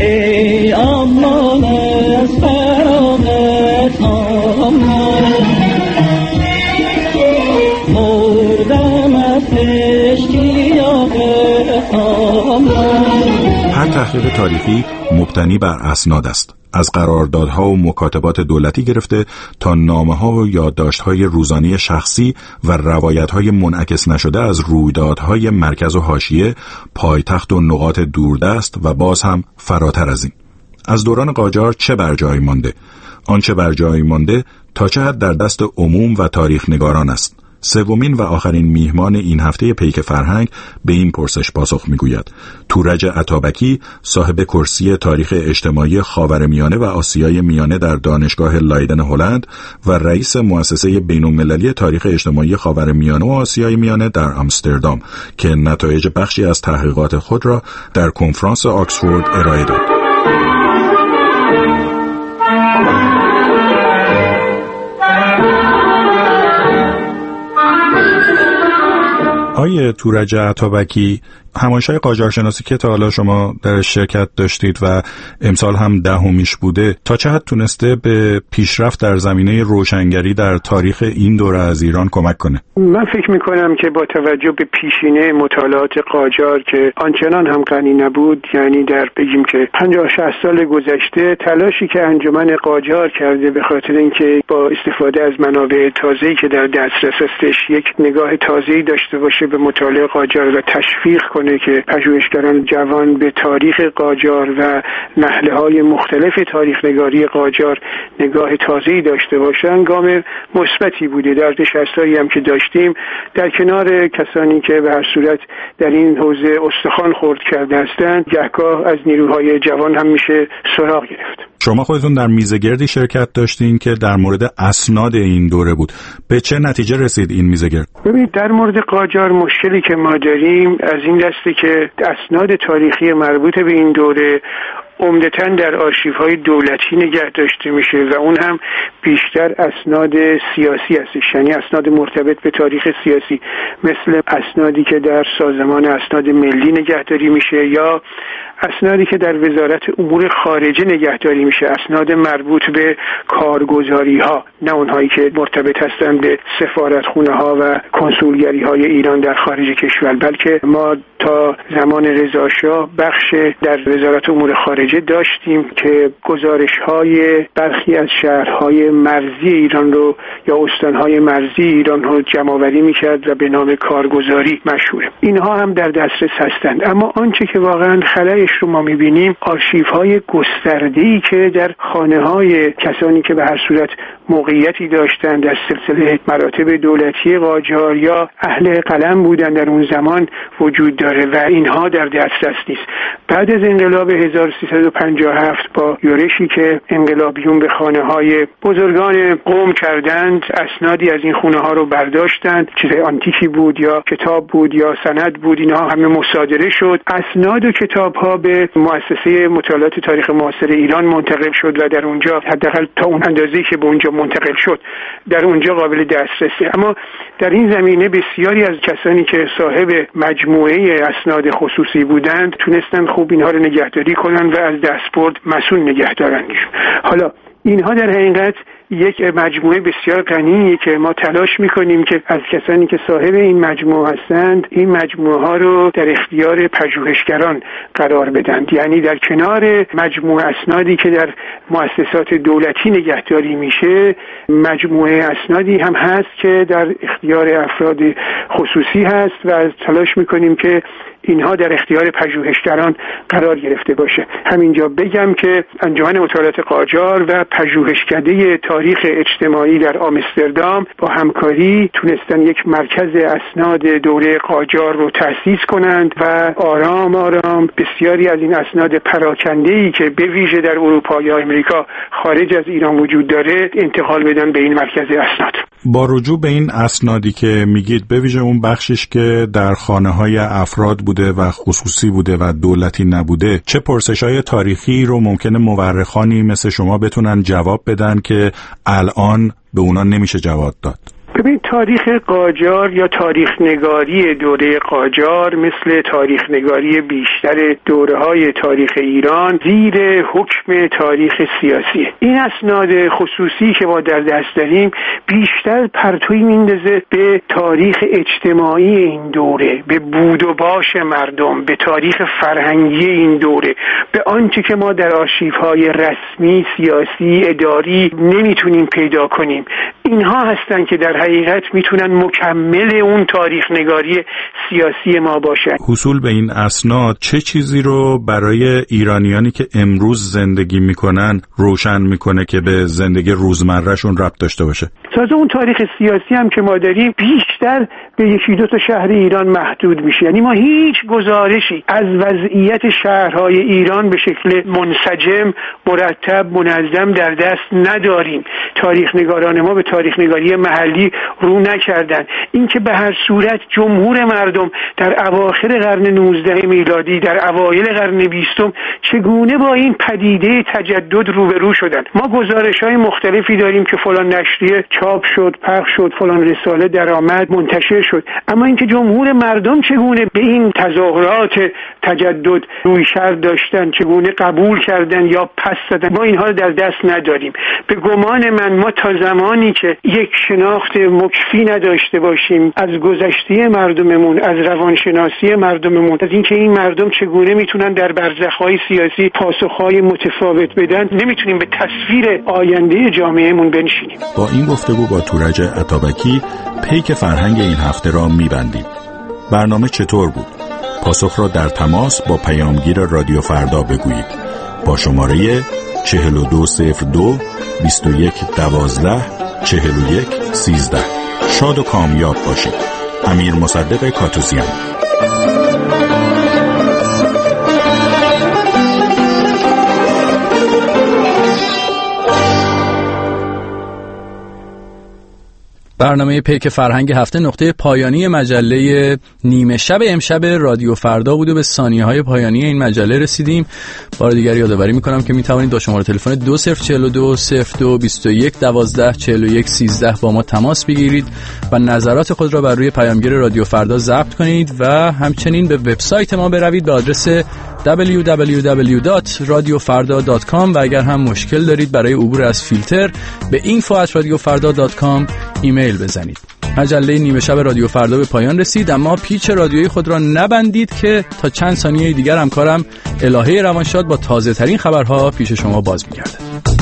ای امان از فرامت مردم از اشتیاق هر تحقیق تاریخی مبتنی بر اسناد است، از قراردادها و مکاتبات دولتی گرفته تا نامه‌ها و یادداشت‌های روزانه شخصی و روایت‌های منعکس نشده از رویدادهای مرکز و حاشیه، پایتخت و نقاط دوردست و باز هم فراتر از این. از دوران قاجار چه بر جای مانده؟ آنچه بر جای مانده تا چه حد در دست عموم و تاریخ نگاران است؟ سومین و آخرین میهمان این هفته پیک فرهنگ به این پرسش پاسخ میگوید. تورج عطابکی، صاحب کرسی تاریخ اجتماعی خاورمیانه و آسیای میانه در دانشگاه لایدن هلند و رئیس مؤسسه بین‌المللی تاریخ اجتماعی خاورمیانه و آسیای میانه در آمستردام که نتایج بخشی از تحقیقات خود را در کنفرانس آکسفورد ارائه داد. آیه تورج عطابکی، همایش‌های قاجارشناسی که تا حالا شما در شرکت داشتید و امسال هم دهمیش بوده، تا چه حد تونسته به پیشرفت در زمینه روشنگری در تاریخ این دوره از ایران کمک کنه؟ من فکر می‌کنم که با توجه به پیشینه مطالعات قاجار که آنچنان هم غنی نبود، یعنی در بگیم که پنجاه شصت سال گذشته تلاشی که انجمن قاجار کرده به خاطر اینکه با استفاده از منابع تازه‌ای که در دسترس هستش یک نگاه تازه‌ای داشته باشه به مطالعه قاجار و تشویق کنه که پژوهشگران جوان به تاریخ قاجار و نحله‌های مختلف تاریخ نگاری قاجار نگاه تازه‌ای داشته باشن، گام مثبتی بوده. در نشستایی هم که داشتیم در کنار کسانی که به هر صورت در این حوزه استخوان خرد کرده هستند، گهگاه از نیروهای جوان هم میشه سراغ گرفت. شما خودتون در میزگردی شرکت داشتین که در مورد اسناد این دوره بود. به چه نتیجه رسید این میزگرد؟ ببینید در مورد قاجار مشکلی که ما داریم از این دسته که اسناد تاریخی مربوط به این دوره عمدتاً در آرشیوهای دولتی نگه داشته میشه و اون هم بیشتر اسناد سیاسی هستش، یعنی اسناد مرتبط به تاریخ سیاسی، مثل اسنادی که در سازمان اسناد ملی نگهداری میشه یا اسنادی که در وزارت امور خارجه نگهداری میشه، اسناد مربوط به کارگزاری ها، نه اونهایی که مرتبط هستن به سفارتخونه ها و کنسولگری های ایران در خارج کشور، بلکه ما تا زمان رضا شاه بخش در وزارت امور خارجه داشتیم که گزارش های برخی از شهرهای مرزی ایران رو یا استانهای مرزی ایران رو جمع آوری میکرد و به نام کارگزاری مشهوره. اینها هم در دسترس هستند، اما آنچه که واقعا خلایش رو ما میبینیم آرشیوهای گسترده‌ای که در خانه‌های کسانی که به هر صورت موقعیتی داشتند در سلسله مراتب دولتی قاجار یا اهل قلم بودن در اون زمان وجود داره و اینها در دسترس نیست. بعد از انقلاب هزار و سیصد و پنجاه و هفت با یورشی که انقلابیون به خانه‌های بزرگان قوم کردند، اسنادی از این خونه‌ها رو برداشتند، چیزای آنتیکی بود یا کتاب بود یا سند بود، اینها همه مصادره شد. اسناد و کتاب‌ها به مؤسسه مطالعات تاریخ معاصر ایران منتقل شد و در اونجا حداقل تا اون اندازه‌ای که به اونجا منتقل شد در اونجا قابل دسترسی. اما در این زمینه بسیاری از کسانی که صاحب مجموعه اسناد خصوصی بودند تونستن خوب اینها رو نگهداری کنن و از دستبرد مسئول نگه دارن. حالا اینها در حقیقت یک مجموعه بسیار غنیه که ما تلاش میکنیم که از کسانی که صاحب این مجموعه هستند این مجموعه ها رو در اختیار پژوهشگران قرار بدن، یعنی در کنار مجموعه اسنادی که در مؤسسات دولتی نگهداری میشه مجموعه اسنادی هم هست که در اختیار افراد خصوصی هست و تلاش میکنیم که اینها در اختیار پژوهشگران قرار گرفته باشه. همینجا بگم که انجمن مطالعات قاجار و پژوهشکده تاریخ اجتماعی در آمستردام با همکاری تونستن یک مرکز اسناد دوره قاجار رو تأسیس کنند و آرام آرام بسیاری از این اسناد پراکنده‌ای که به ویژه در اروپا یا امریکا خارج از ایران وجود داره انتقال بدن به این مرکز اسناد. با رجوع به این اسنادی که میگید، به ویژه اون بخشش که در خانه‌های افراد بوده و خصوصی بوده و دولتی نبوده، چه پرسش‌های تاریخی رو ممکنه مورخانی مثل شما بتونن جواب بدن که الان به اونا نمیشه جواب داد؟ ببین، تاریخ قاجار یا تاریخ نگاری دوره قاجار مثل تاریخ نگاری بیشتر دوره‌های تاریخ ایران زیر حکم تاریخ سیاسی. این اسناد خصوصی که ما در دست داریم بیشتر پرتوی میندازه به تاریخ اجتماعی این دوره، به بود و باش مردم، به تاریخ فرهنگی این دوره، به آنچه که ما در آرشیوهای رسمی، سیاسی، اداری نمیتونیم پیدا کنیم. اینها هستن که در حقیقت میتونن مکمل اون تاریخ نگاری سیاسی ما باشن. حصول به این اسناد چه چیزی رو برای ایرانیانی که امروز زندگی میکنن روشن میکنه که به زندگی روزمرهشون ربط داشته باشه؟ تازه اون تاریخ سیاسی هم که ما داریم بیشتر به یکی دو تا شهر ایران محدود میشه، یعنی ما هیچ گزارشی از وضعیت شهرهای ایران به شکل منسجم، مرتب، منظم در دست نداریم. تاریخ نگاران ما به تاریخ نگاری محلی رو نکردن. این که به هر صورت جمهور مردم در اواخر قرن نوزدهم میلادی، در اوایل قرن بیستم چگونه با این پدیده تجدد روبرو شدن. ما گزارش‌های مختلفی داریم که فلان نشریه چاپ شد، پخش شد، فلان رساله درآمد، منتشر شد، اما اینکه جمهور مردم چگونه به این تظاهرات تجدد رویکرد داشتن، چگونه قبول کردن یا پس زدن، ما اینها رو در دست نداریم. به گمان من ما تا زمانی که یک شناخت مکفی نداشته باشیم از گذشته مردممون، از روانشناسی مردممون، از اینکه این مردم چگونه میتونن در برزخ‌های سیاسی پاسخ‌های متفاوت بدن، نمیتونیم به تصویر آینده جامعهمون بنشینیم. با این گفتگو با تورج عطابکی پیک فرهنگ این هفته را میبندیم. برنامه چطور بود؟ پاسخ را در تماس با پیامگیر رادیو فردا بگویید. با شماره چهل و دو صفر دو بیست و یک دوازده چهل و یک سیزده. شاد و کامیاب باشید. امیر مصدق کاتوزیان. برنامه پیک فرهنگ هفته نقطه پایانی مجله نیمه شب امشب رادیو فردا بود و به ثانیه‌های پایانی این مجله رسیدیم. بار دیگر یادآوری می‌کنم که می‌توانید با شماره تلفن دو صفر چهل و دو صفر دو بیست و یک دوازده چهل و یک سیزده با ما تماس بگیرید و نظرات خود را بر روی پیامگیر رادیو فردا ضبط کنید و همچنین به وبسایت ما بروید به آدرس دبلیو دبلیو دبلیو دات رادیو فردا دات کام و اگر هم مشکل دارید برای عبور از فیلتر به اینفو ات رادیو فردا دات کام ایمیل بزنید. مجله نیمه شب رادیو فردا به پایان رسید، اما پیچ رادیویی خود را نبندید که تا چند ثانیه دیگر همکارم الهه روانشاد با تازه ترین خبرها پیش شما باز می‌گردد.